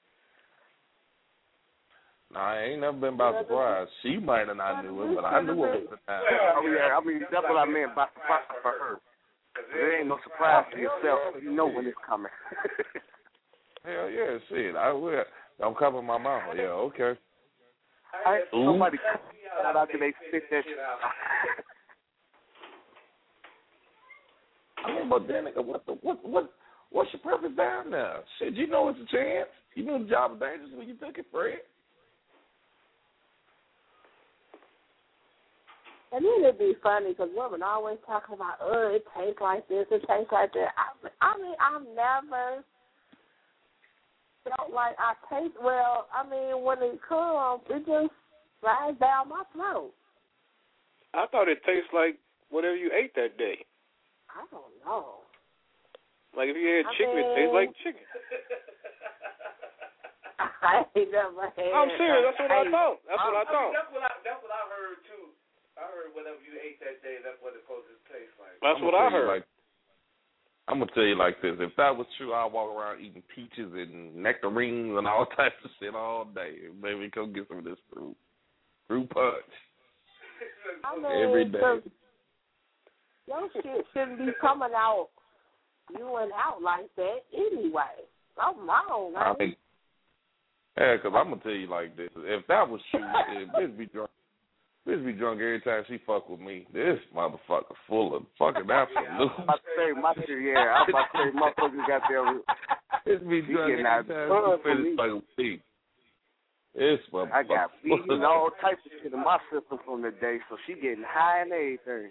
Nah, I ain't never been by surprise. She might have not knew it, but I knew it was the time. Oh yeah, I mean that's what I meant by surprise for her. There ain't no surprise to yourself. You know when it's coming. Hell yeah, shit. I will. Don't cover my mouth. Yeah, okay. I had somebody out after they spit that shit out. I mean, but then what the what what what's your purpose down there? Shit, you know it's a chance. You knew the job was dangerous when you took it, Fred. And then it'd be funny because women always talking about, oh, it tastes like this, it tastes like that. I, I mean, I've never felt like I taste, well, I mean, when it comes, it just rides down my throat. I thought it tastes like whatever you ate that day. I don't know. Like if you had I chicken, mean, it tastes like chicken. I ain't never had. I'm serious. That's what I taste. thought. That's what I thought. I mean, that's what I that's what I heard too. I heard whatever you ate that day, that's what it's supposed to taste like. That's what I heard. Like, I'm gonna tell you like this: if that was true, I'd walk around eating peaches and nectarines and all types of shit all day. Baby, come get some of this fruit, fruit punch I mean, every day. Your shit shouldn't be coming out, you and out like that anyway. Something wrong, man. I mean, yeah, because I'm gonna tell you like this: if that was true, if bitch be drunk. Bitch be drunk every time she fuck with me. This motherfucker full of fucking absolute. I'm about to say, my shit, yeah. I'm about to say, motherfuckers got their. Bitch be drunk every time she finish fucking with me. This motherfucker. I got beat and all types of shit in my system from the day, so she getting high and everything.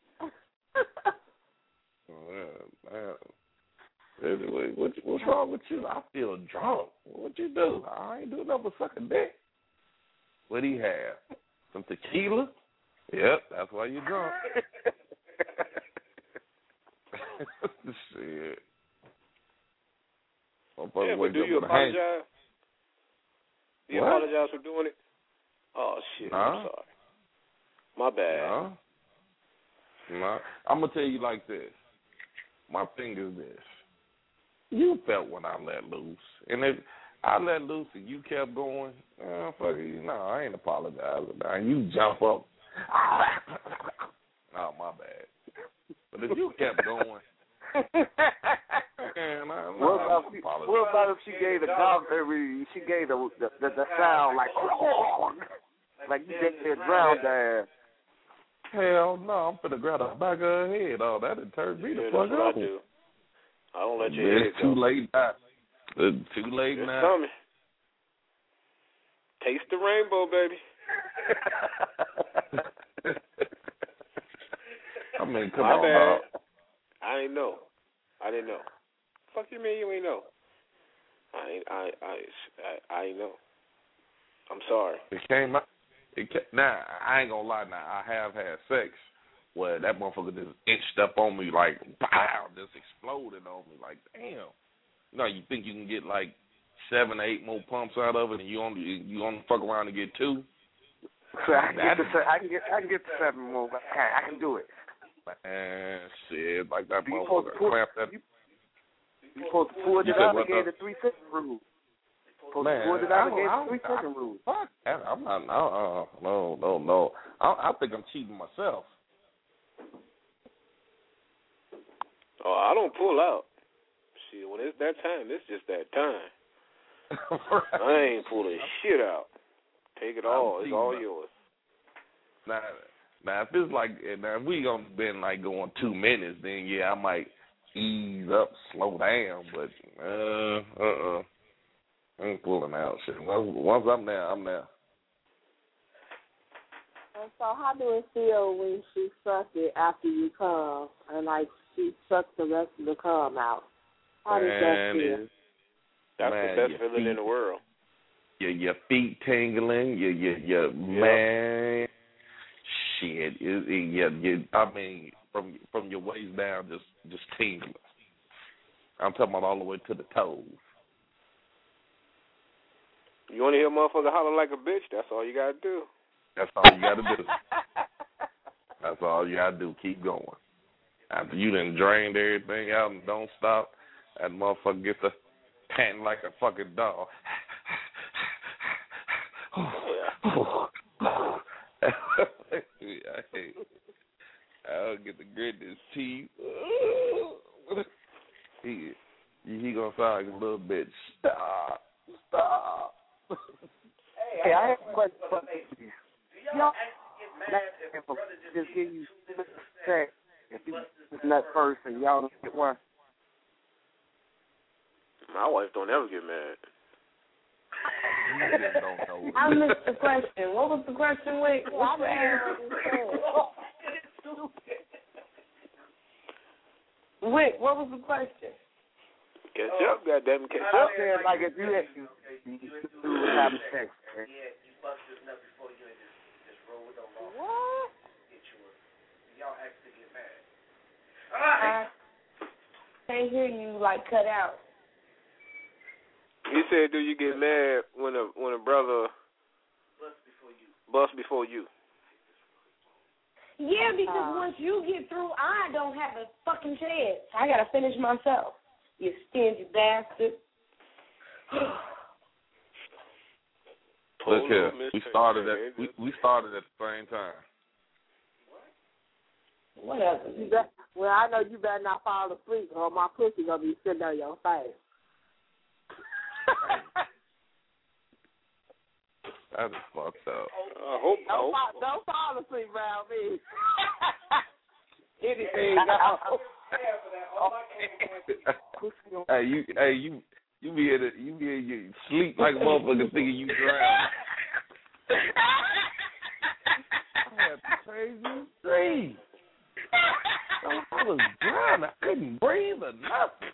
Man, man. Anyway, what, what's wrong with you? I feel drunk. What you do? I ain't doing nothing but suck a dick. What he have? Some tequila? Yep, that's why you're drunk. Shit. Yeah, but do you apologize? Do you what? apologize for doing it? Oh, shit, nah. I'm sorry. My bad. Nah. Nah. I'm going to tell you like this. My thing is this. You felt when I let loose. And if I let loose and you kept going, oh, fuck you. No, I ain't apologizing. Now you jump up. Oh, my bad. But if you kept going, man, I, what, about if, what about if she gave the dog every? She gave the the, the, the sound like like you just said drown there. Hell no, I'm finna grab the back of her head. Oh, that'd turn me Yeah, the that's fuck what up. I do. I don't let your Man, head it's go. too late now. It's too late It's now. coming. Taste the rainbow, baby. I mean, come My on, bad. dog. I ain't know. I didn't know. Fuck you mean you ain't know? I ain't. I. I. I, I ain't know. I'm sorry. It came out. It came, now I ain't gonna lie. Now I have had sex where that motherfucker just inched up on me like, pow, just exploded on me like, damn. You know, you think you can get like seven, eight more pumps out of it, and you only you only fuck around and get two. So I can get the I can get I can get the seven more, but I, I can do it. Man, shit, like that You motherfucker supposed to clamped that. You, you supposed to pull it You out said and what gave the- the three second rule. Supposed Man, to pull it I out and don't- gave I the three don't- second rule. Fuck that. I'm not. Uh, no, no, no. I, I think I'm cheating myself. Oh, I don't pull out. See, when it's that time, it's just that time. Right. I ain't pulling shit out. Take it all. It's all cheating. yours. Now, now if it's like, now if we gonna been like going two minutes, then yeah, I might ease up, slow down. But uh, uh, uh I ain't pulling out shit. Once, once I'm there, I'm there. And so how do it feel when she sucks it after you come and like she sucks the rest of the cum out? How does that Man, feel? it's- That's man, the best your feeling feet, in the world. Your your feet tingling. Your your your man. Shit, it, it, yeah, yeah, I mean, from from your waist down, just just tingling. I'm talking about all the way to the toes. You want to hear a motherfucker holler like a bitch? That's all you gotta do. That's all you got to do. That's all you got to do. Keep going. After you done drained everything out and don't stop, that motherfucker gets to panting like a fucking dog. I'll get the grit in his teeth. he, he gonna sound like a little bitch. Stop. Stop. Hey, I have a question for you. You know, just give you sex if you nut first and y'all don't get one. My wife don't ever get mad. You just don't know. I missed the question. What was the question, Wick? What's the answer? Wick, what was the question? Catch up, goddamn, catch I up. said, like, if you had you, you was having sex, right? What? I can't hear you, like, cut out. He said, "Do you get mad when a when a brother bust before you?" Yeah, because once you get through, I don't have a fucking chance. I gotta finish myself. You stingy bastard. Look here, we started at we, we started at the same time. Whatever. You bet, well, I know you better not fall asleep or my pussy gonna be sitting on your face. That is fucked up. I hope. I Don't, hope. fall, don't fall asleep around me. Anything else? Hey, you, hey, you, you be in it, you be in you sleep like a motherfucker thinking you drowned. I had the crazy dream. I was drowning. I couldn't breathe or nothing.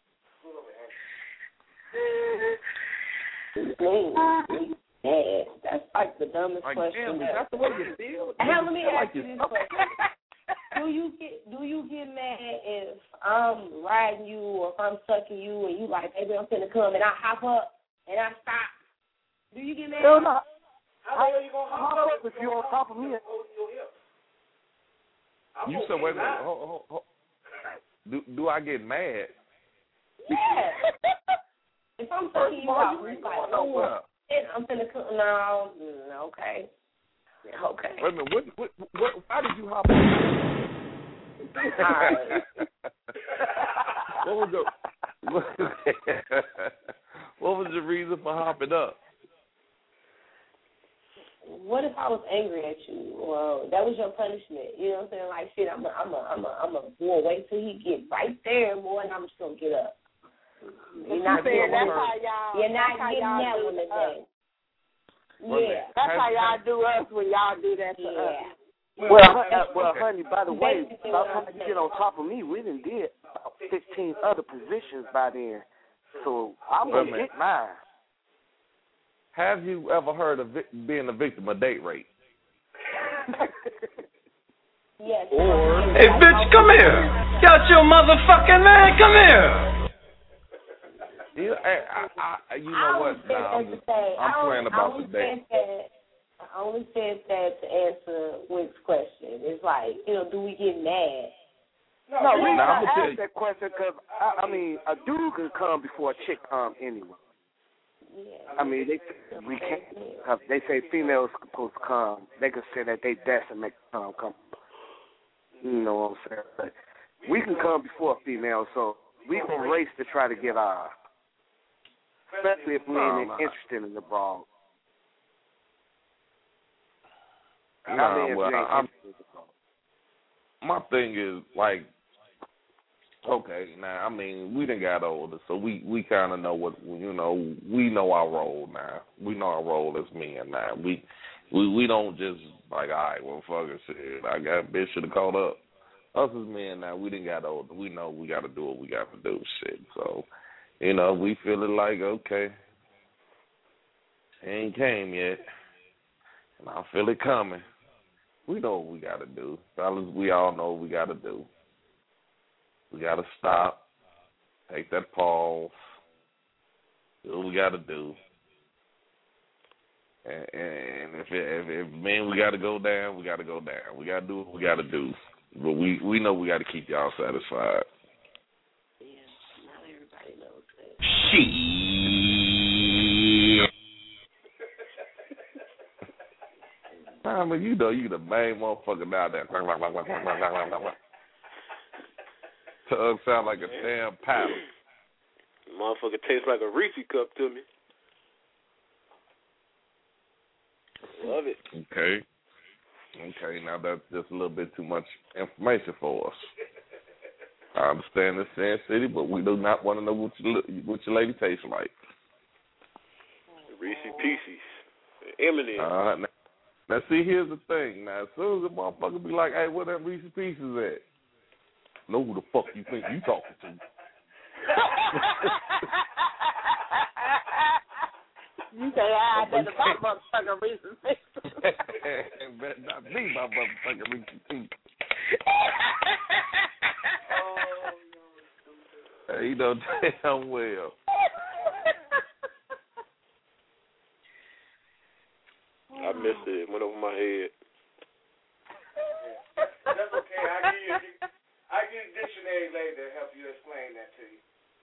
Man, man, that's like the dumbest Like, question. damn, is that the way you feel? Now let me Feel ask like you you- this question: Do you get do you get mad if I'm riding you or if I'm sucking you and you like, baby, I'm finna come and I hop up and I stop? Do you get mad? Hell no. How the hell you gonna hop up if you're on top of me? You said, wait a minute. Hold, hold, hold. Do do I get mad? Yeah. If I'm First sucking of you all, out, you it's ain't like, going oh, nowhere. shit, I'm finna come. No, mm, okay, okay. Wait a minute. What, what, what, why did you hop on? What was the what, what was the reason for hopping up? what if I was angry at you? Well, that was your punishment. You know what I'm saying? Like, shit, I'm a, I'm a, I'm a, I'm a, boy, wait till he get right there, boy, and I'm just going to get up. You're not saying getting that's that. how y'all, You're not that's getting how y'all that do one to today. us. Yeah, that's how y'all do us when y'all do that to Yeah. us. Well, uh, well, honey, by the way, by the time you get on top of me, we done did about fifteen other positions by then. So I'm going to get mine. Have you ever heard of vic- being a victim of date rape? Yes. Or, hey, bitch, come here. Got your motherfucking man. Come here. You, I, I, I, you know what? Nah, I'm, just, I'm playing about the date. I only said that to answer Wick's question. It's like, you know, do we get mad? No, no reason nah, I tell asked that question because, I, I mean, a dude can come before a chick come anyway. Yeah. I mean, they we can't, cause they say females are supposed to come. They can say that they decimate come, come. You know what I'm saying? But we can come before a female, so we can race to try to get ours. Especially if we ain't nah, interested in the broad. Nah, I mean, well, I'm, my thing is, like, okay, now, I mean, we done got older, so we, we kind of know what, you know, we know our role now. We know our role as men now. We we, we don't just, like, all right, well, fuck it, shit, I got bitch should have called up. Us as men now, we done got older. We know we got to do what we got to do, shit. So, you know, we feel it like, okay, it ain't came yet, and I feel it coming. We know what we got to do. Fellas, we all know what we got to do. We got to stop, take that pause, do what we got to do. And, and if, it, if, if men, we got to go down, we got to go down. We got to do what we got to do. But we, we know we got to keep y'all satisfied. Yeah, not everybody knows that. Shit. I mean, you know you the main motherfucker down there. Tug sound like a damn paddle. Motherfucker tastes like a Reese cup to me. Love it. Okay. Okay, now that's just a little bit too much information for us. I understand this Sin City, but we do not want to know what your, what your lady tastes like. Reese Pieces. Eminem. Uh, now, now, see, here's the thing. Now, as soon as the motherfucker be like, hey, where that Reese's Pieces at? Know who the fuck you think you talking to. You say, I had to my motherfucking Reese's Pieces. It better not be my motherfucking Reese's Pieces. Hey, you know damn well. I missed it. It went over my head. That's okay. I give you, I give you a dictionary later to help you explain that to you.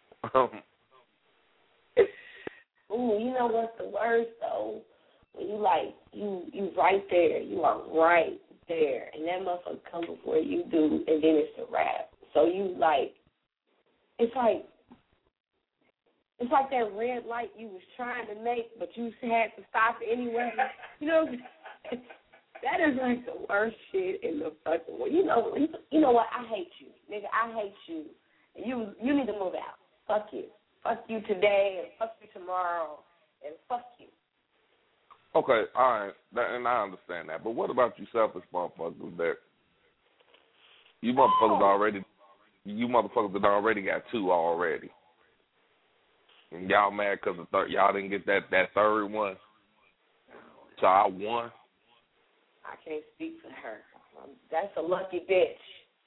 Ooh, you know what's the worst though? When you like you you right there, you are right there, and that motherfucker come before you do, and then it's a wrap. So you like, it's like. It's like that red light you was trying to make, but you had to stop anyway. You know, that is like the worst shit in the fucking world. You know, you know what? I hate you, nigga. I hate you. You you need to move out. Fuck you. Fuck you today, and fuck you tomorrow, and fuck you. Okay, all right, that, and I understand that. But what about you selfish motherfuckers that you motherfuckers already, you motherfuckers that already got two already? And y'all mad because thir- y'all didn't get that, that third one? So I won? I can't speak for her. Um, that's a lucky bitch.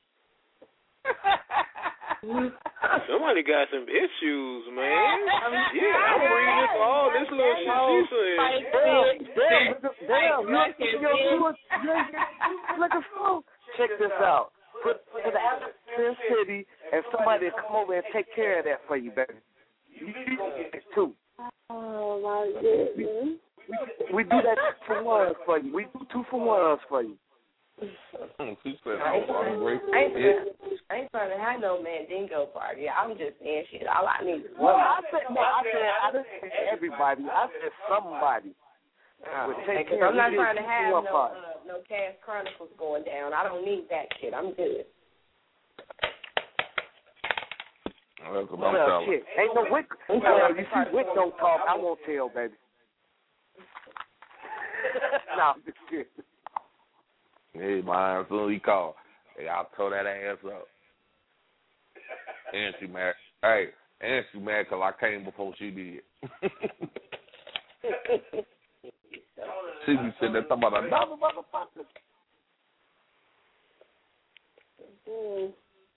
Somebody got some issues, man. Yeah, I'm reading this all this little shit she said. Damn, damn, damn. You look at phone. Check this out. Put put out Sin City and somebody come over and take care of that for you, baby. You do that too. Oh my goodness. We, we do that for ones for you. We do two for ones for you. She said, I ain't, oh, I'm grateful. I ain't, I ain't trying to have no Mandingo party. I'm just saying shit. All I need is Well, one. I said, no, I said, I didn't say everybody. I said somebody. Oh, take because care I'm of not you. trying to have You no up, uh, no Cast Chronicles going down. I don't need that shit. I'm good. Well, come Well, on, shit. Ain't no Wick. Well, you see, Wick don't talk. I won't tell, baby. No, I'm just kidding. Hey, man, as soon as he called, hey, I'll throw that ass up. And she mad. Hey, and she mad because I came before she did. She be sitting there talking about another motherfucker. Mm.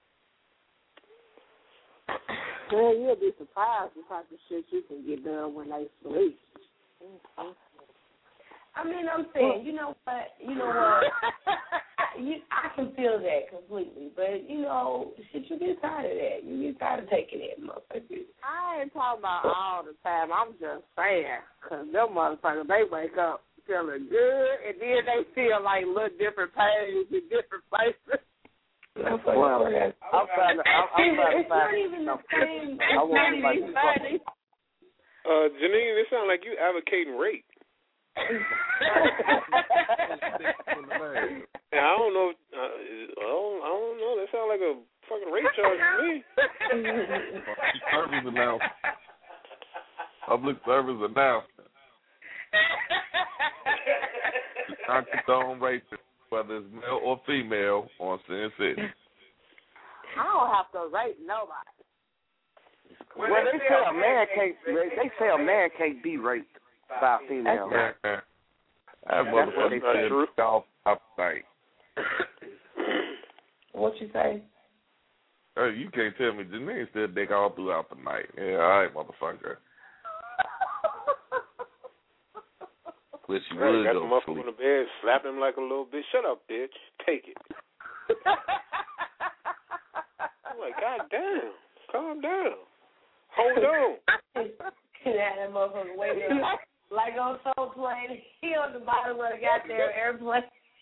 Well, you'll be surprised the type of shit you can get done when they sleep. Mm-hmm. I mean, I'm saying, you know what, you know what, I, you, I can feel that completely, but, you know, shit, you get tired of that. You get tired of taking it, motherfuckers. I ain't talking about all the time. I'm just saying, because them motherfuckers, they wake up feeling good, and then they feel like little different pains in different places. Well, I'm trying to, I'm, I'm trying to find It's not even the same. I want It's not somebody even funny. Uh, Janine, it sounds like you advocating rape. Yeah, I don't know. Uh, I don't. I don't know. That sounds like a fucking rape charge to me. Service announcement. Public service announcement. I condone raping, whether it's male or female, on Sin City. I don't have to rape nobody. Well, they say a man can't. They say a man can't be raped by a female. That motherfucker said off up night. What you say? Hey, you can't tell me Janine still dick all throughout the night. Yeah, all right, motherfucker. Wish you Right, would got go the to motherfucker sleep. on the bed, slap him like a little bitch. Shut up, bitch. Take it. I'm like, God damn. Calm down. Hold on. That motherfucker waiting up like on Soul Plane. He on the bottom of the goddamn airplane.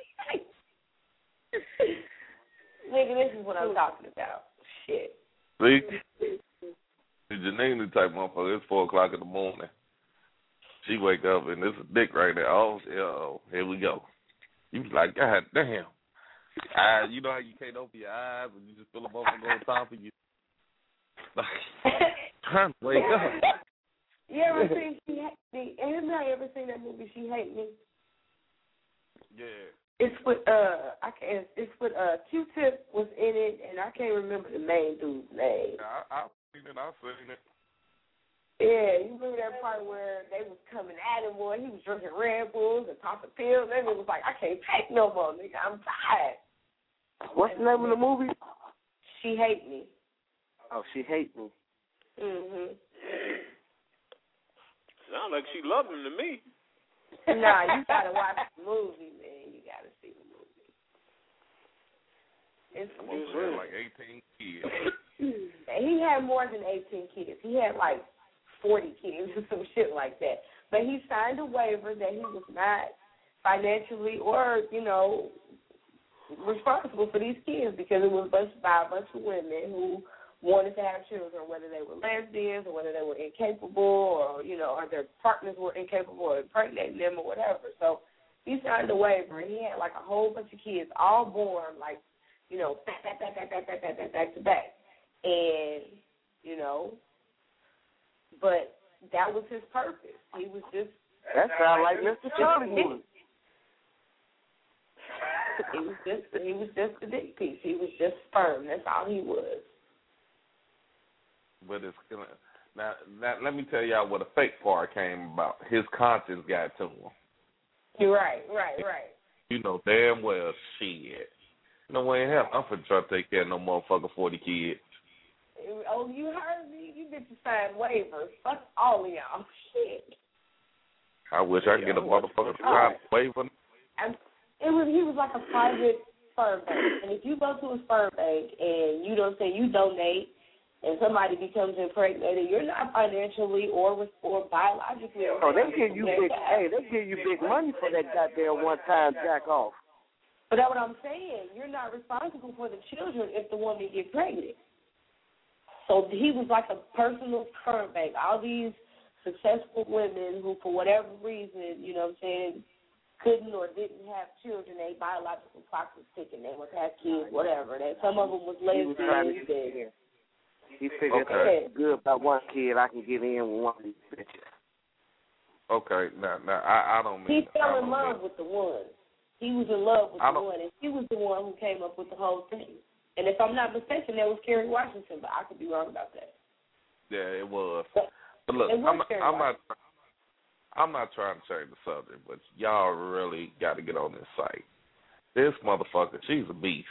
Nigga, this is what I'm talking about. Shit. See? Janine the type motherfucker. It's four o'clock in the morning. She wake up and there's a dick right there. Oh, oh, here we go. You be like, God damn. Eyes, you know how you can't open your eyes and you just feel a motherfucker on top of you. Like, trying to wake up. You ever seen She Hate Me? Anybody ever seen that movie She Hate Me? Yeah. It's with uh, I can't. It's with uh, Q-Tip was in it, and I can't remember the main dude's name. I, I've seen it. I've seen it. Yeah, you remember that part where they was coming at him, boy? He was drinking Red Bulls and popping pills, and it was like, I can't take no more, nigga. I'm tired. What's the name of the movie? She Hate Me. Oh, She Hate Me. Mhm. Sound like she loved him to me. Nah, you gotta watch the movie, man. You gotta see the movie. It's Had like eighteen kids. He had more than eighteen kids. He had like forty kids or some shit like that. But he signed a waiver that he was not financially or, you know, responsible for these kids because it was by a bunch of women who wanted to have children, whether they were lesbians or whether they were incapable or, you know, or their partners were incapable of impregnating them or whatever. So he signed a waiver, and he had, like, a whole bunch of kids all born, like, you know, back, back, back, back, back, back, back, back, back to back. And, you know, but that was his purpose. He was just... That sounds like Mister Charlie movie. He was just he was just a dick piece. He was just sperm. That's all he was. But it's gonna now, now. Let me tell y'all where the fake part came about. His conscience got to him. You're right, right, right. You know damn well shit. No way in hell I'm finna try to take care of no motherfucker forty kids. Oh, you heard me? You get to sign waivers. Fuck all of y'all. Shit. I wish I could get a motherfucker to sign a waiver. And it was he was like a private sperm bank, and if you go to a sperm bank and you don't say you donate, and somebody becomes impregnated, you're not financially or or biologically. Oh, they give you big. Hey, they give you big money for that goddamn one time jack off. But that's what I'm saying. You're not responsible for the children if the woman gets pregnant. So he was like a personal sperm bank. All these successful women who, for whatever reason, you know what I'm saying, couldn't or didn't have children, they biological clock was ticking, they would have kids, whatever. That some of them was lesbians. He, he figured okay. that's good about one kid, I can get in with one of these bitches. Okay, now, now I, I don't mean... He fell in love mean. with the one. He was in love with the one, and he was the one who came up with the whole thing. And if I'm not mistaken, that was Kerry Washington, but I could be wrong about that. Yeah, it was. But, but look, I'm, I'm not... I'm not trying to change the subject, but y'all really got to get on this site. This motherfucker, she's a beast.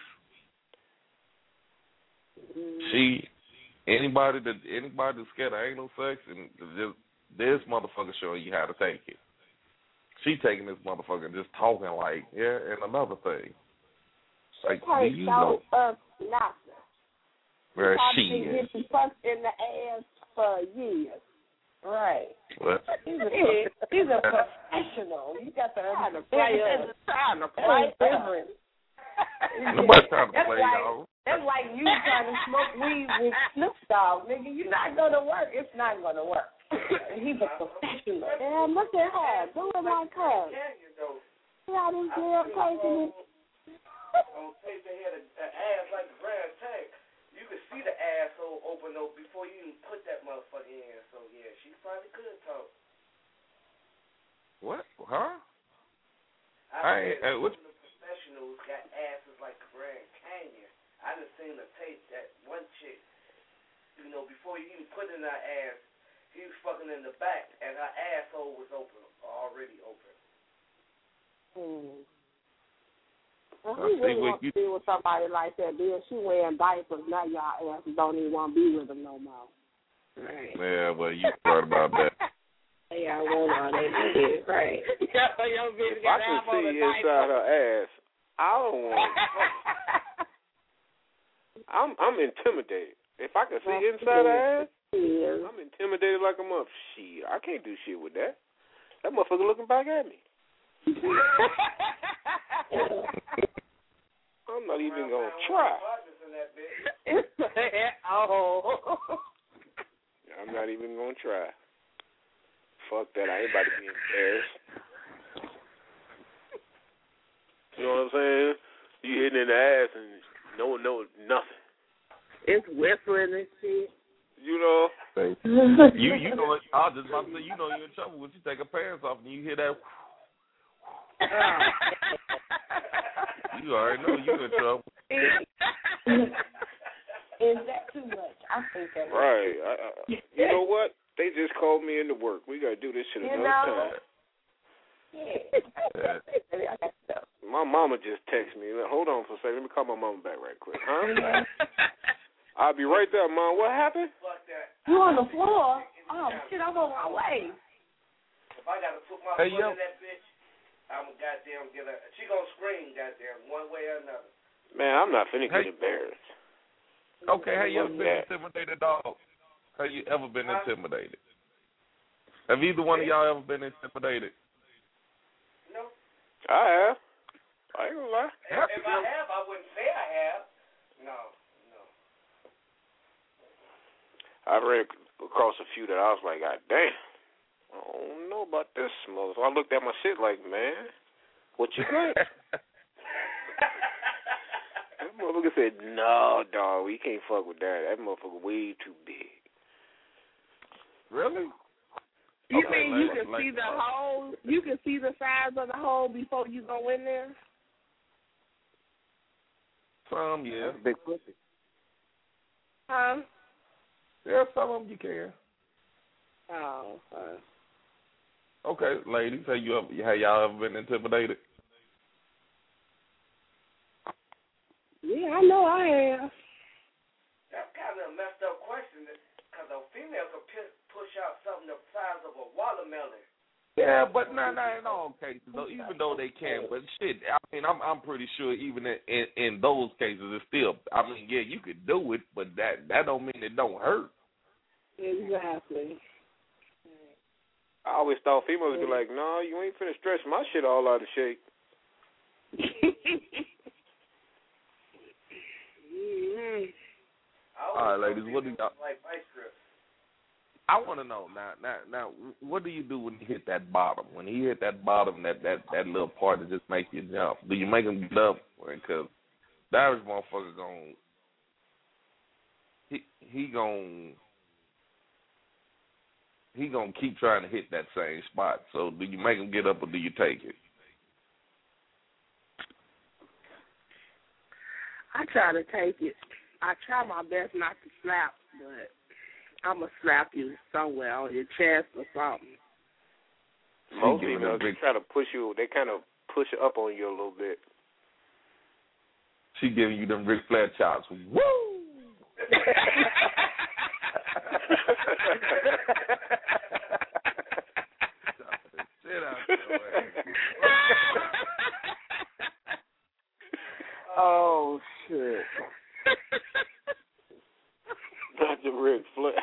Mm. She, anybody that anybody that's scared of anal sex, and just this motherfucker showing you how to take it. She taking this motherfucker and just talking like, yeah, and another thing. Like, do you know? Of nothing. Where she is. She's been fucked in the ass for years. Right. What? He's a, he's a professional. You got to trying to play us. Trying to play us. Nobody's trying to that's play like, y'all. That's like you trying to smoke weed with Snoop Dogg, nigga. You're not gonna work. It's not gonna work. He's a professional. Damn, look at her. Do it like her. See how this girl taking it? On tape, they had an ass like the Grand Tank. You could see the asshole open up before you even put that motherfucker in. So, yeah, she probably could talk. What? Huh? I I, I what? The professionals got asses like the Grand Canyon. I done seen the tape that one chick, you know, before you even put in her ass, he was fucking in the back, and her asshole was open, already open. Hmm. Well, he really wants to be with somebody like that. Then she wearing diapers. Now y'all asses don't even want to be with him no more. Right. Yeah, well, you thought about that. Yeah, I want all that shit. Right. If I can see inside her ass, I don't want it. I'm, I'm intimidated. If I can see inside her ass, I'm intimidated like a mother. Shit, I can't do shit with that. That motherfucker looking back at me. I'm not even gonna try. Oh. I'm not even gonna try. Fuck that. I ain't about to be embarrassed. You know what I'm saying? You hitting in the ass and no one knows nothing. It's whistling and shit. You know. you you know I was just about to say you know you're in trouble when you take her pants off and you hear that. You already know you're in trouble. Is that too much? I think that. Right. I, I, you know what? They just called me into work. We gotta do this shit another time. Yeah. My mama just texted me. Hold on for a second. Let me call my mama back right quick. Huh? I'll be right there, Mom. What happened? You on the floor? Oh shit! I'm on my way. If I gotta put my hey, foot yo. in that bitch, I'm a goddamn get her. She gonna scream, goddamn, one way or another. Man, I'm not finna hey. get embarrassed. Okay, have you ever been intimidated, dog? Have you ever been intimidated? Have either one of y'all ever been intimidated? No. I have. I ain't gonna lie. If, if I have, I wouldn't say I have. No, no. I ran across a few that I was like, God damn, I don't know about this mother. So I looked at my shit like, man, what you think? That motherfucker said, no, dog, we can't fuck with that. That motherfucker way too big. Really? You okay, mean you like, can like, see the hole? You can see the size of the hole before you go in there? Some, yeah. That's big pussy. Huh? Yeah, some of them you can. Oh, uh. Okay, ladies, have you ever, have y'all ever been intimidated? Yeah, I know I have. That's kind of a messed up question because a female could p- push out something the size of a watermelon. Yeah, but not not in all cases though. Even though they can, but shit, I mean, I'm I'm pretty sure even in, in in those cases, it's still. I mean, yeah, you could do it, but that that don't mean it don't hurt. Exactly. I always thought females would be like, no, you ain't finna stretch my shit all out of shape. mm-hmm. All right, ladies, what do y'all? Like vice grips. I want to know now, now, now, what do you do when you hit that bottom? When he hit that bottom, that that that little part that just makes you jump. Do you make him get up? Because the average motherfucker gon' he he gon' he gonna keep trying to hit that same spot. So do you make him get up or do you take it? I try to take it. I try my best not to slap, but I'm going to slap you somewhere on your chest or something. Most females, they try to push you, they kind of push up on you a little bit. She giving you them Ric Flair chops. Woo! Shit out there. Oh, shit. Not the Ric Flair.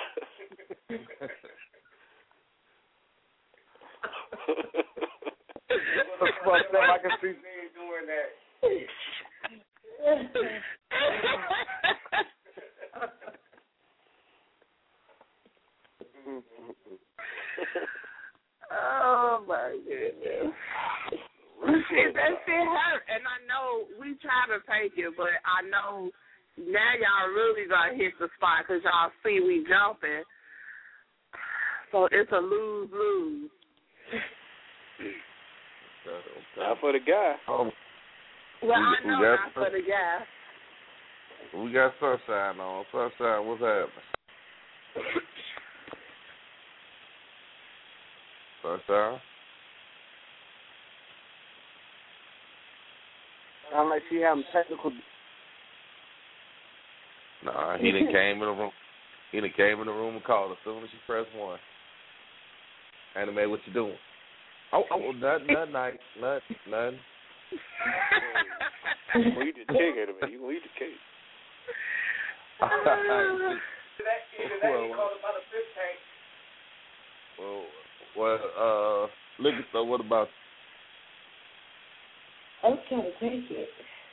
Fucked up. I can see doing that. Oh my goodness. Shit, that shit hurt, and I know we try to take it, but I know now y'all really gonna hit the spot because y'all see we jumping. So it's a lose-lose. Not for the guy. Um, well, I we, know we not for the guy. We got Sunshine on. Sunshine, what's happening? Sunshine? Sound like she having technical. Nah, he done came in the room. He done came in the room and called as soon as she pressed one. Anime, what you doing? Oh, oh, nothing, nothing, nothing, nothing, nothing. You gonna eat the cake, anime. You gonna eat the cake. well, well, well, uh, Liquor Store, what about I was trying to take it.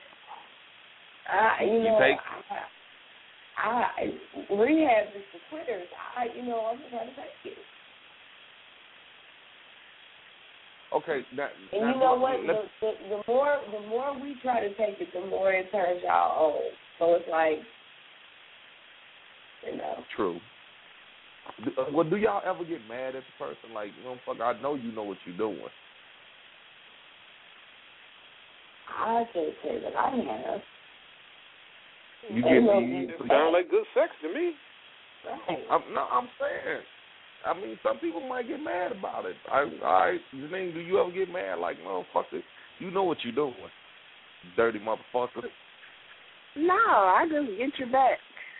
I, you know, you take? I, I rehab is for quitters. I, you know, I'm trying to take it. Okay, that, and now, you know what? The, the, the more the more we try to take it, the more it turns y'all old. So it's like, you know. True. Well, do y'all ever get mad at the person? Like, you know, fuck, I know you know what you're doing. I can't say that I have. You get me? It sounds like good sex to me. Right. I'm, no, I'm saying. I mean, some people might get mad about it. I, I, Janine, do you ever get mad? Like, motherfucker, you know what you're doing, dirty motherfucker. No, I just get your back.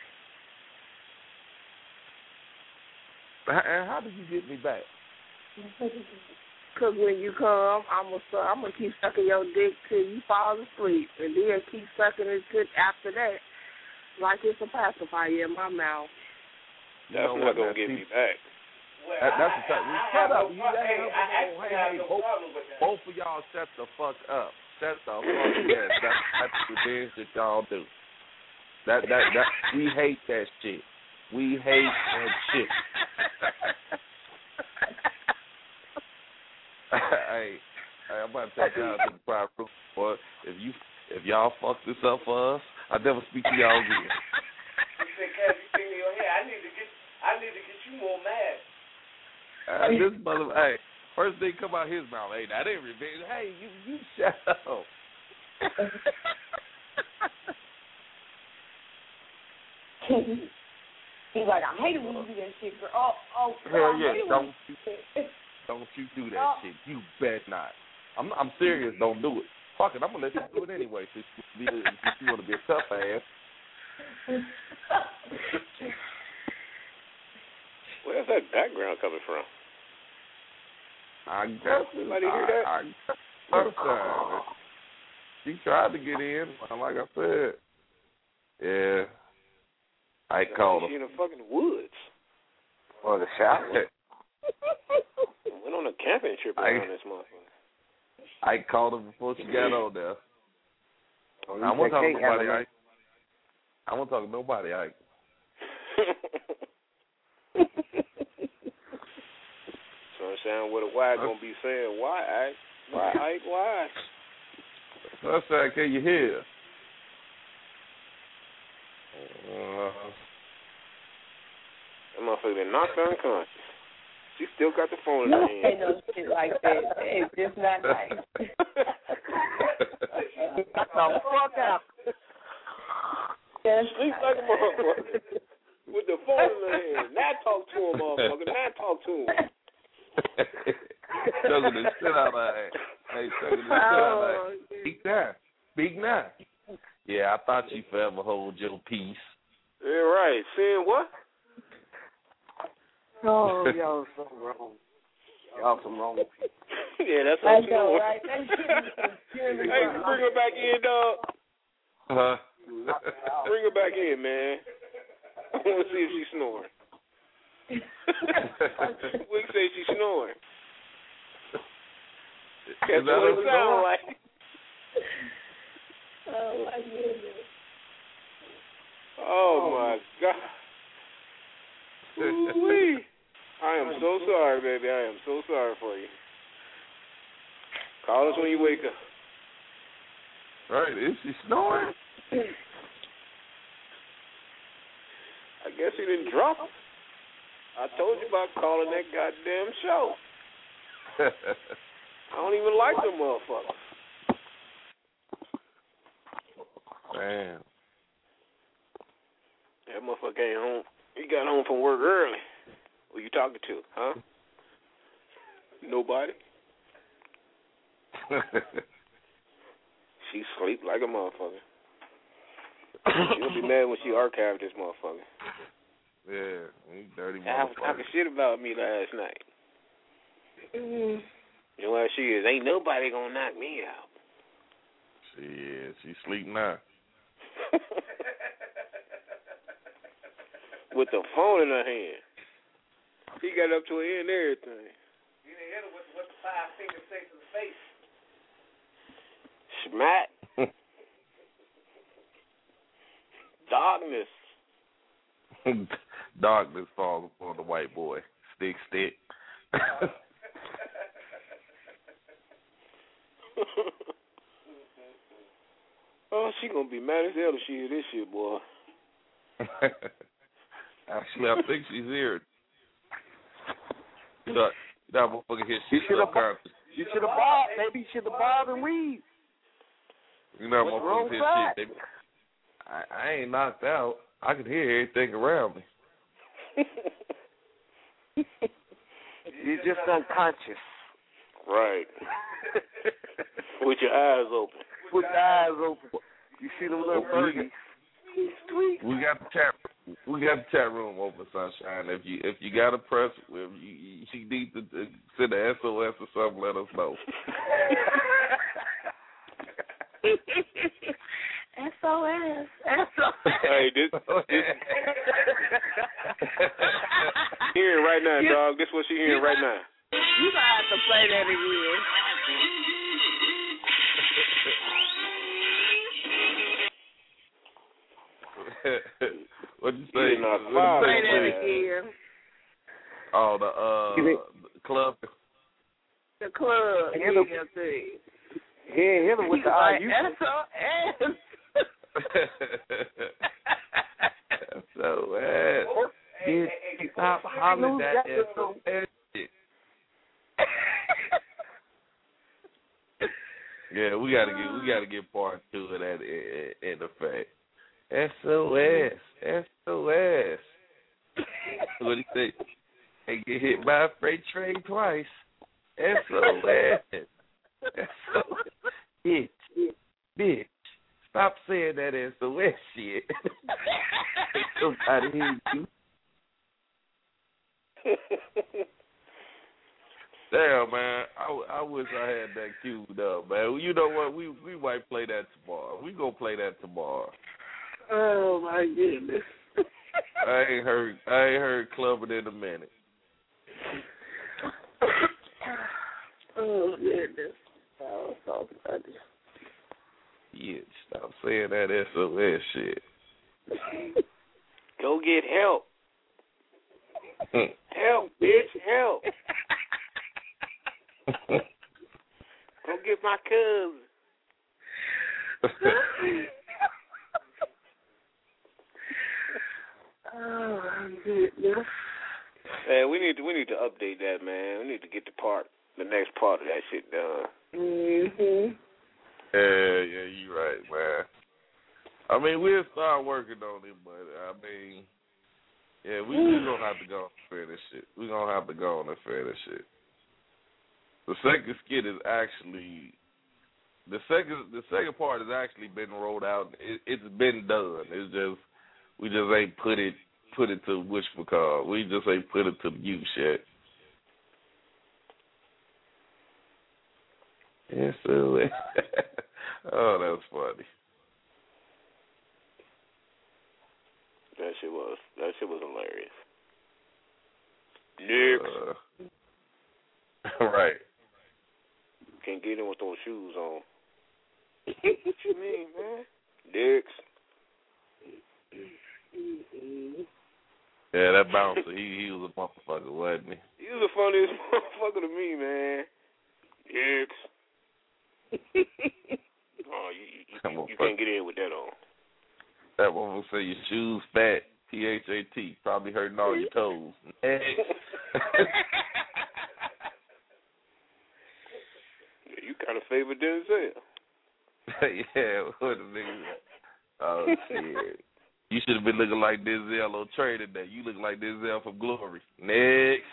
And how did you get me back? Because when you come, I'm going to I'm gonna keep sucking your dick till you fall asleep, and then keep sucking it till after that, like it's a pacifier in my mouth. That's you know not going to get me back. Well, that, that's I, the thing. I, I Shut up. No, You got hey, hey, I hey, hey, no both, with that. both of y'all shut the fuck up. Shut the fuck up. Yes, that's, that's the things that y'all do. That, that, that, we hate that shit. We hate that shit. hey, hey, I'm about to take y'all to the private room, boy. If you, if y'all fuck this up for us, I'll never speak to y'all again. You said, "Cuz you think in your head, I need to get, I need to get you more mad." Uh, this mother, hey, first thing come out his mouth, hey, that ain't revenge. Hey, you, you shut up. He's like, I hate it when you do that shit, girl. Oh, oh, hell I yeah, hate it don't when you, don't you do that Oh. shit. You bet not. I'm, I'm serious. Don't do it. Fuck it, I'm gonna let you do it anyway. Since you, since you want to be a tough ass. Where's that background coming from? I guess Somebody hear that? I, I, first time. She tried to get in, like I said. Yeah. I called her. She in the fucking woods. Or the shower. Went on a camping trip around this motherfucker. I called her before she got on there. Oh, I won't talk to cake, nobody, Anime. Ike. I won't talk to nobody, Ike. Sunshine with a Y gonna be saying, why, Ike? Why, Ike? Why? Sunshine, can you hear? Uh, that motherfucker been knocked unconscious. She still got the phone in No, her hand. ain't no shit like that. It's just not nice. What the fuck up? Sleep like a motherfucker. With the phone in her hand. Now talk to him, motherfucker. Now talk to him. Sucking the shit out of her. Hey, sucking the shit out of her. Speak now. Speak now. Yeah, I thought you forever hold your peace. Yeah, right. Saying what? Oh, y'all so wrong. Y'all some wrong people. Yeah, that's I what you know, know. right? Hey, bring her back in, dog. Huh? Bring her back in, man. I want to see if she's snoring. We can say she's snoring. That's that what what it sounds like. Oh, my goodness. Oh, my God. Ooh-wee. I am so sorry, baby. I am so sorry for you. Call us when you wake up. Right, is she snoring? I guess he didn't drop her. I told you about calling that goddamn show. I don't even like them motherfuckers. Man. That motherfucker ain't home. He got home from work early. Who you talking to, huh? Nobody. She sleep like a motherfucker. She'll be mad when she archived this motherfucker. Yeah, you dirty I was motherfucker. talking shit about me last night. Mm-hmm. You know what she is? Ain't nobody gonna knock me out. She is. She sleep now. With the phone in her hand. He got up to her ear and everything. You didn't hit her with what the five fingers say to the face. Smack. Darkness. Darkness falls upon the white boy. Stick, stick. Oh, she gonna be mad as hell if she hear this shit, boy. Actually, I think she's here. You know, that motherfucker hear shit. You should have bobbed. You should have bobbed. Maybe you should have bobbed and weaved. You know, What's motherfuckers wrong hear side? shit. They, I, I ain't knocked out. I can hear everything around me. You're just unconscious. Right. With your eyes open. With your eyes open. You see them little birdies. We got the chat. We got the chat room open, Sunshine. If you if you got a press, if you, you, you need to uh, send an S O S or something, let us know. S O S. S O S. Hey, this, this hearing right now, You- dog. This is what she hearing right now. You gonna have to play that again. What'd you You say? did not What'd you fire say, Play that Steve? again. Oh, the uh the club. The club. Hit him. Yeah, see. Yeah, hit him with the eye. You S O S. So ass. Bitch, stop hollering that S O S shit. Yeah, we gotta get we gotta get part two of that in, in effect. S O S, S O S. What do you say? Hey, get hit by a freight train twice. S O S. S O S. Bitch, bitch. Stop saying that S O S shit. Somebody hear you. Damn, man. I, I wish I had that queued up, man. You know what? We we might play that tomorrow. We gonna play that tomorrow. Oh my goodness. I ain't heard I ain't heard clubbing in a minute. Oh goodness. That was so funny. Yeah, stop saying that S O S shit. Go get help. Help, bitch, help. get my cousin. Oh goodness. Hey, we need to we need to update that, man. We need to get the part, the next part of that shit done. Mhm. Yeah, yeah, you right, man. I mean, we'll start working on it, but I mean, yeah, we we gonna have to go and finish it. We gonna have to go on and finish it. The second skit is actually the second the second part has actually been rolled out. It, it's been done. It's just we just ain't put it put it to whatchamacallit. We just ain't put it to the use yet. Yeah, so oh, that's funny. That shit was that shit was hilarious. Next. Uh, right. Can't get in with those shoes on. What you mean, man? Dicks. Yeah, that bouncer, he he was a motherfucker, wasn't he? He was the funniest motherfucker to me, man. Dicks. Oh, you, you, you, you can't get in with that on. That one will say your shoes fat, T H A T, probably hurting all your toes. You kind of favor Denzel. Yeah, what the nigga? Oh, shit. You should have been looking like Denzel on Trading Day. You look like Denzel from Glory. Next.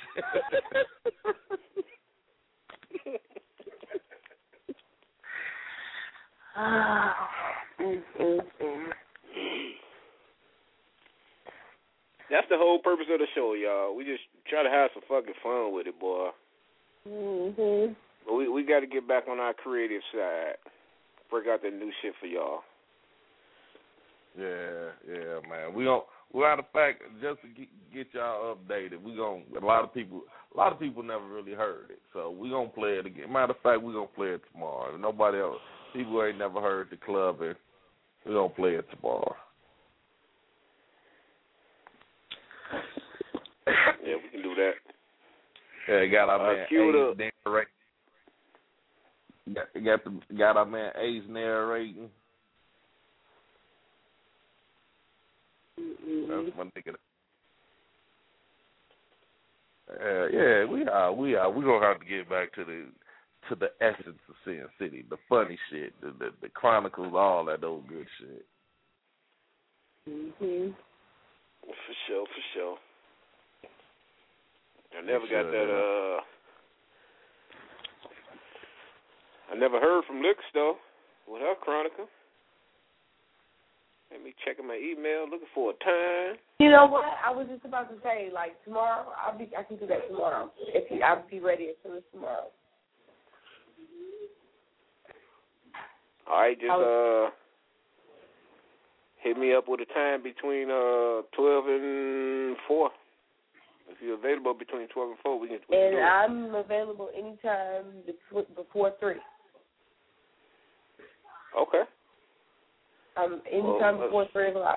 That's the whole purpose of the show, y'all. We just try to have some fucking fun with it, boy. Mhm. But we we got to get back on our creative side. Break out that new shit for y'all. Yeah, yeah, man. We don't. Well, of fact, just to get, get y'all updated, we gonna. A lot of people, a lot of people never really heard it, so we gonna play it again. Matter of fact, we gonna play it tomorrow. Nobody else, people ain't never heard the club, and we gonna play it tomorrow. Yeah, we can do that. Yeah, got our Uh, man cue it up. Ace narrating. Got, got the got our man Ace narrating. Mm-hmm. That's my nigga. Uh, yeah, we are. We are. We gonna have to get back to the to the essence of Sin City, the funny shit, the the, the chronicles, all that old good shit. Mhm. For sure, for sure. I never For got sure, that. yeah. Uh, I never heard from Licks though. With her chronicle. Let me checking my email, looking for a time. You know what? I was just about to say, like tomorrow, I'll be. I can do that tomorrow. If you, I'll be ready as soon as tomorrow. All right, just uh, hit me up with a time between uh twelve and four. If you're available between twelve and four, we can. We can And do it. I'm available anytime before, before three. Okay. Um, anytime Well, before three o'clock.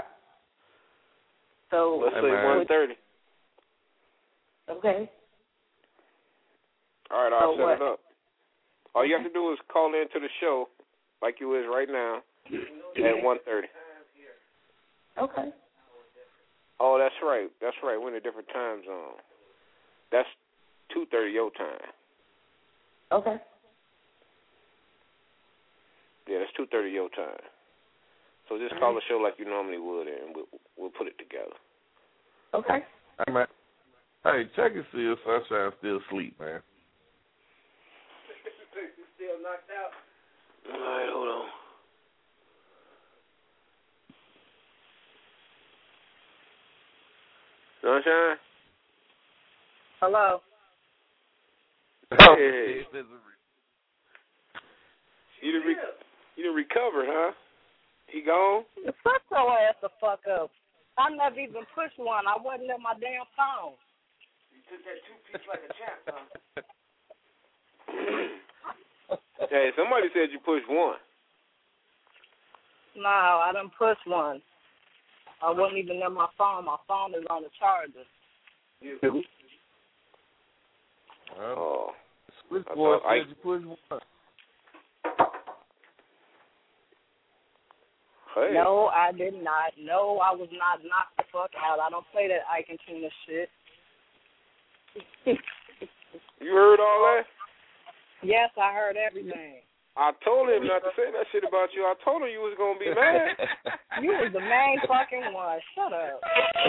So let's Hey, say man. one thirty. Okay. All right, I'll So set what? it up. All you have to do is call in to the show, like you is right now, at one thirty. Okay. Oh, that's right. That's right. We're in a different time zone. That's two thirty your time. Okay. Yeah, that's two thirty your time. So just call the show like you normally would, and we'll, we'll put it together. Okay. Hey, man. Hey, check and see if Sunshine's still asleep, man. Still knocked out. All right, hold on. Sunshine? Hello. Hey. You done, re- you done recovered, huh? He gone? Fuck your ass the fuck up. I never even pushed one. I wasn't at my damn phone. You took that two-piece like a champ, huh? Hey, somebody said you pushed one. No, I didn't push one. I wasn't even at my phone. My phone is on the charger. Well, Oh. Switch I boy thought I- said you push one. Hey. No, I did not. No, I was not knocked the fuck out. I don't play that Ike and Tina shit. You heard all that? Yes, I heard everything. I told him not to say that shit about you. I told him you was going to be mad. You was the main fucking one. Shut up.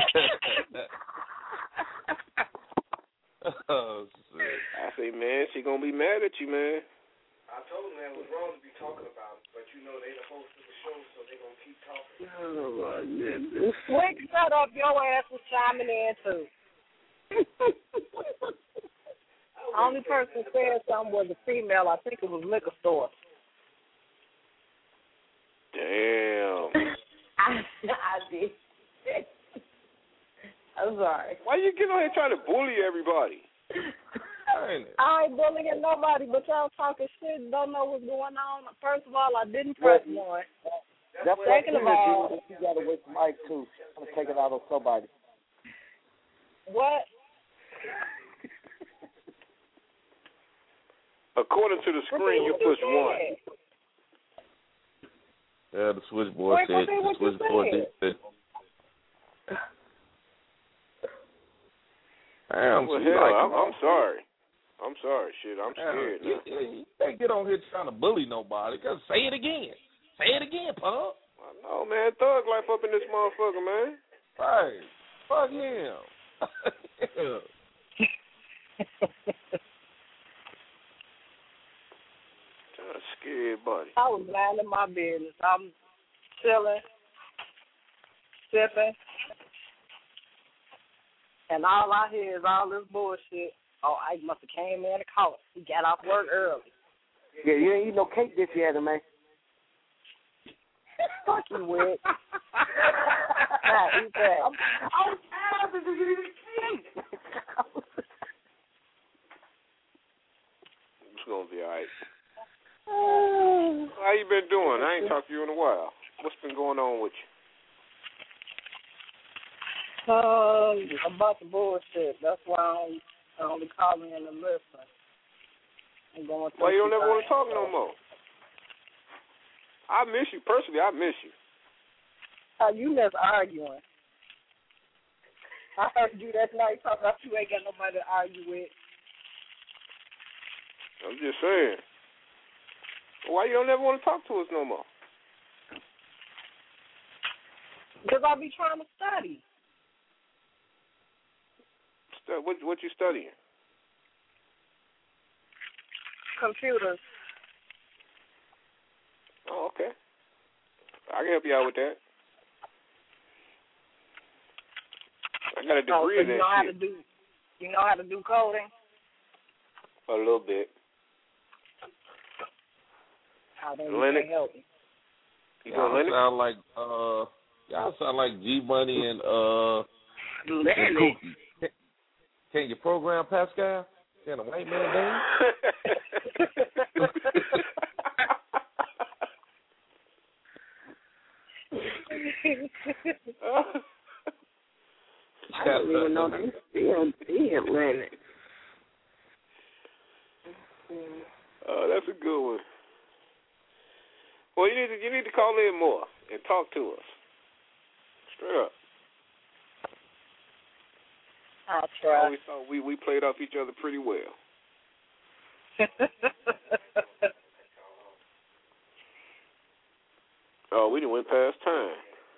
Oh, shit. I say, man, she going to be mad at you, man. I told him that it was wrong to be talking about it, but you know they the host of the show, so they going to keep talking. Oh, my goodness. Quick, shut up. Your ass was chiming in, too. Only person who said something was a female. I think it was liquor store. Damn. I, I did. I'm sorry. Why you get on here trying to bully everybody? I ain't bullying nobody, but y'all talking shit and don't know what's going on. First of all, I didn't press one. That's Second of all, you got to wait for Mike, too. I'm going to take it out on somebody. What? According to the screen, you push one. Yeah, the switchboard Wait, said. what The switchboard you said. Damn, Well, so hell, like, I'm, I'm sorry. I'm sorry, shit. I'm damn, scared you, now. you, you can't get on here trying to bully nobody. Cause say it again. Say it again, punk. I know, man. Thug life up in this motherfucker, man. Right. Fuck him. Yeah. Trying to scare everybody. I was minding my business. I'm chilling, sipping, and all I hear is all this bullshit. Oh, Ike must have came in and caught. He got off work early. Yeah, you ain't eat no cake this year, man. Fuck you, Wick. Nah, eat that. I'm, I'm tired of eating cake. It's going to be all right. How you been doing? I ain't talked to you in a while. What's been going on with you? Um, a bunch of bullshit. That's why I'm only calling in to listen. I'm going Why you don't through ever want to things. talk no more? I miss you. Personally, I miss you. Uh, you miss arguing. I heard you that night talking about you ain't got nobody to argue with. I'm just saying. Why you don't ever want to talk to us no more? Because I be trying to study. Stu- What what you studying? Computers. Oh, okay. I can help you out with that. I got a degree Oh, so in you that know how shit. to do. You know how to do coding. A little bit. How then Linux? you can help me. You Y'all doing Linux? sound like uh, y'all sound like G Money and uh, and Cookie. Can, can you program Pascal? Can a white man do? I didn't even know they still did Linux. Oh, that's a good one. Well, you need to you need to call in more and talk to us. Straight up. I'll I try. always thought we, we played off each other pretty well. Oh, we done went past time.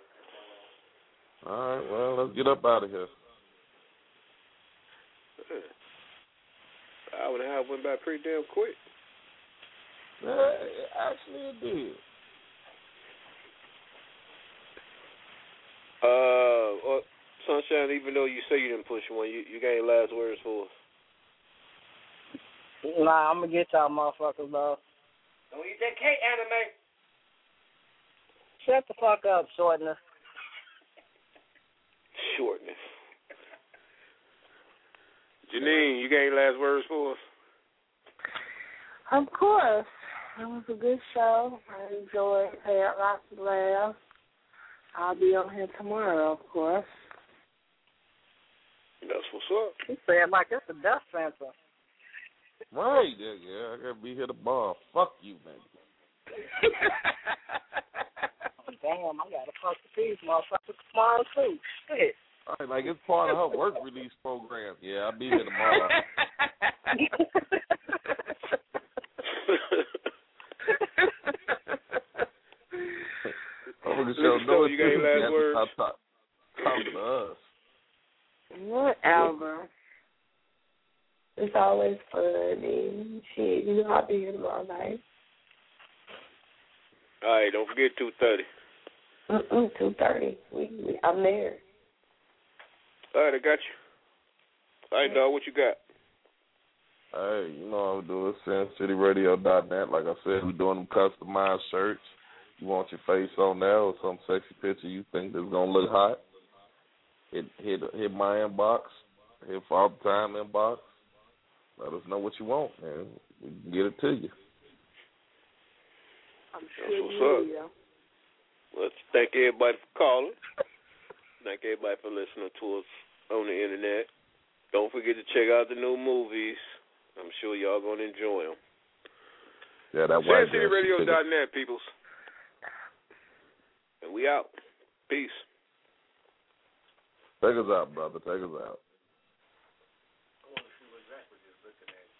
All right, well, let's get up out of here. Yeah. Hour and a half went by pretty damn quick. Yeah, actually it did. Uh, well, Sunshine, even though you say you didn't push one, you, you got any last words for us? Nah, I'm going to get y'all motherfuckers, though. Don't eat that cake, anime. Shut the fuck up, Shortness. Shortness. Janine, you got any last words for us? Of course. It was a good show. I enjoyed it. Had lots of laughs. I'll be on here tomorrow, of course. That's what's up. He said like it's a death sentence. Right, yeah, yeah, I gotta be here tomorrow. Fuck you, baby. damn, I gotta fuck with these motherfuckers tomorrow too. Shit. All right, like it's part of her work release program. Yeah, I'll be there tomorrow. I'm gonna show no you got your last word. Talk, talk to us. Whatever. It's always funny. Shit, you know I'll be here tomorrow night. All right, don't forget two thirty. Mm-mm, two thirty. We, we, I'm there. All right, I got you. All right, dog, what you got? Hey, you know what I'm doing. Sin City Radio dot net. Like I said, we're doing them customized shirts. You want your face on there or some sexy picture you think that's going to look hot, hit, hit, hit my inbox, hit Father Time inbox. Let us know what you want, man. We can get it to you. I'm sure That's what's up. Yeah. Well, thank everybody for calling. Thank everybody for listening to us on the internet. Don't forget to check out the new movies. I'm sure y'all going to enjoy them. Yeah, that white Sin City Radio dot net, peoples. And we out. Peace. Take us out, brother. Take us out. I want to see what Zach was just looking at.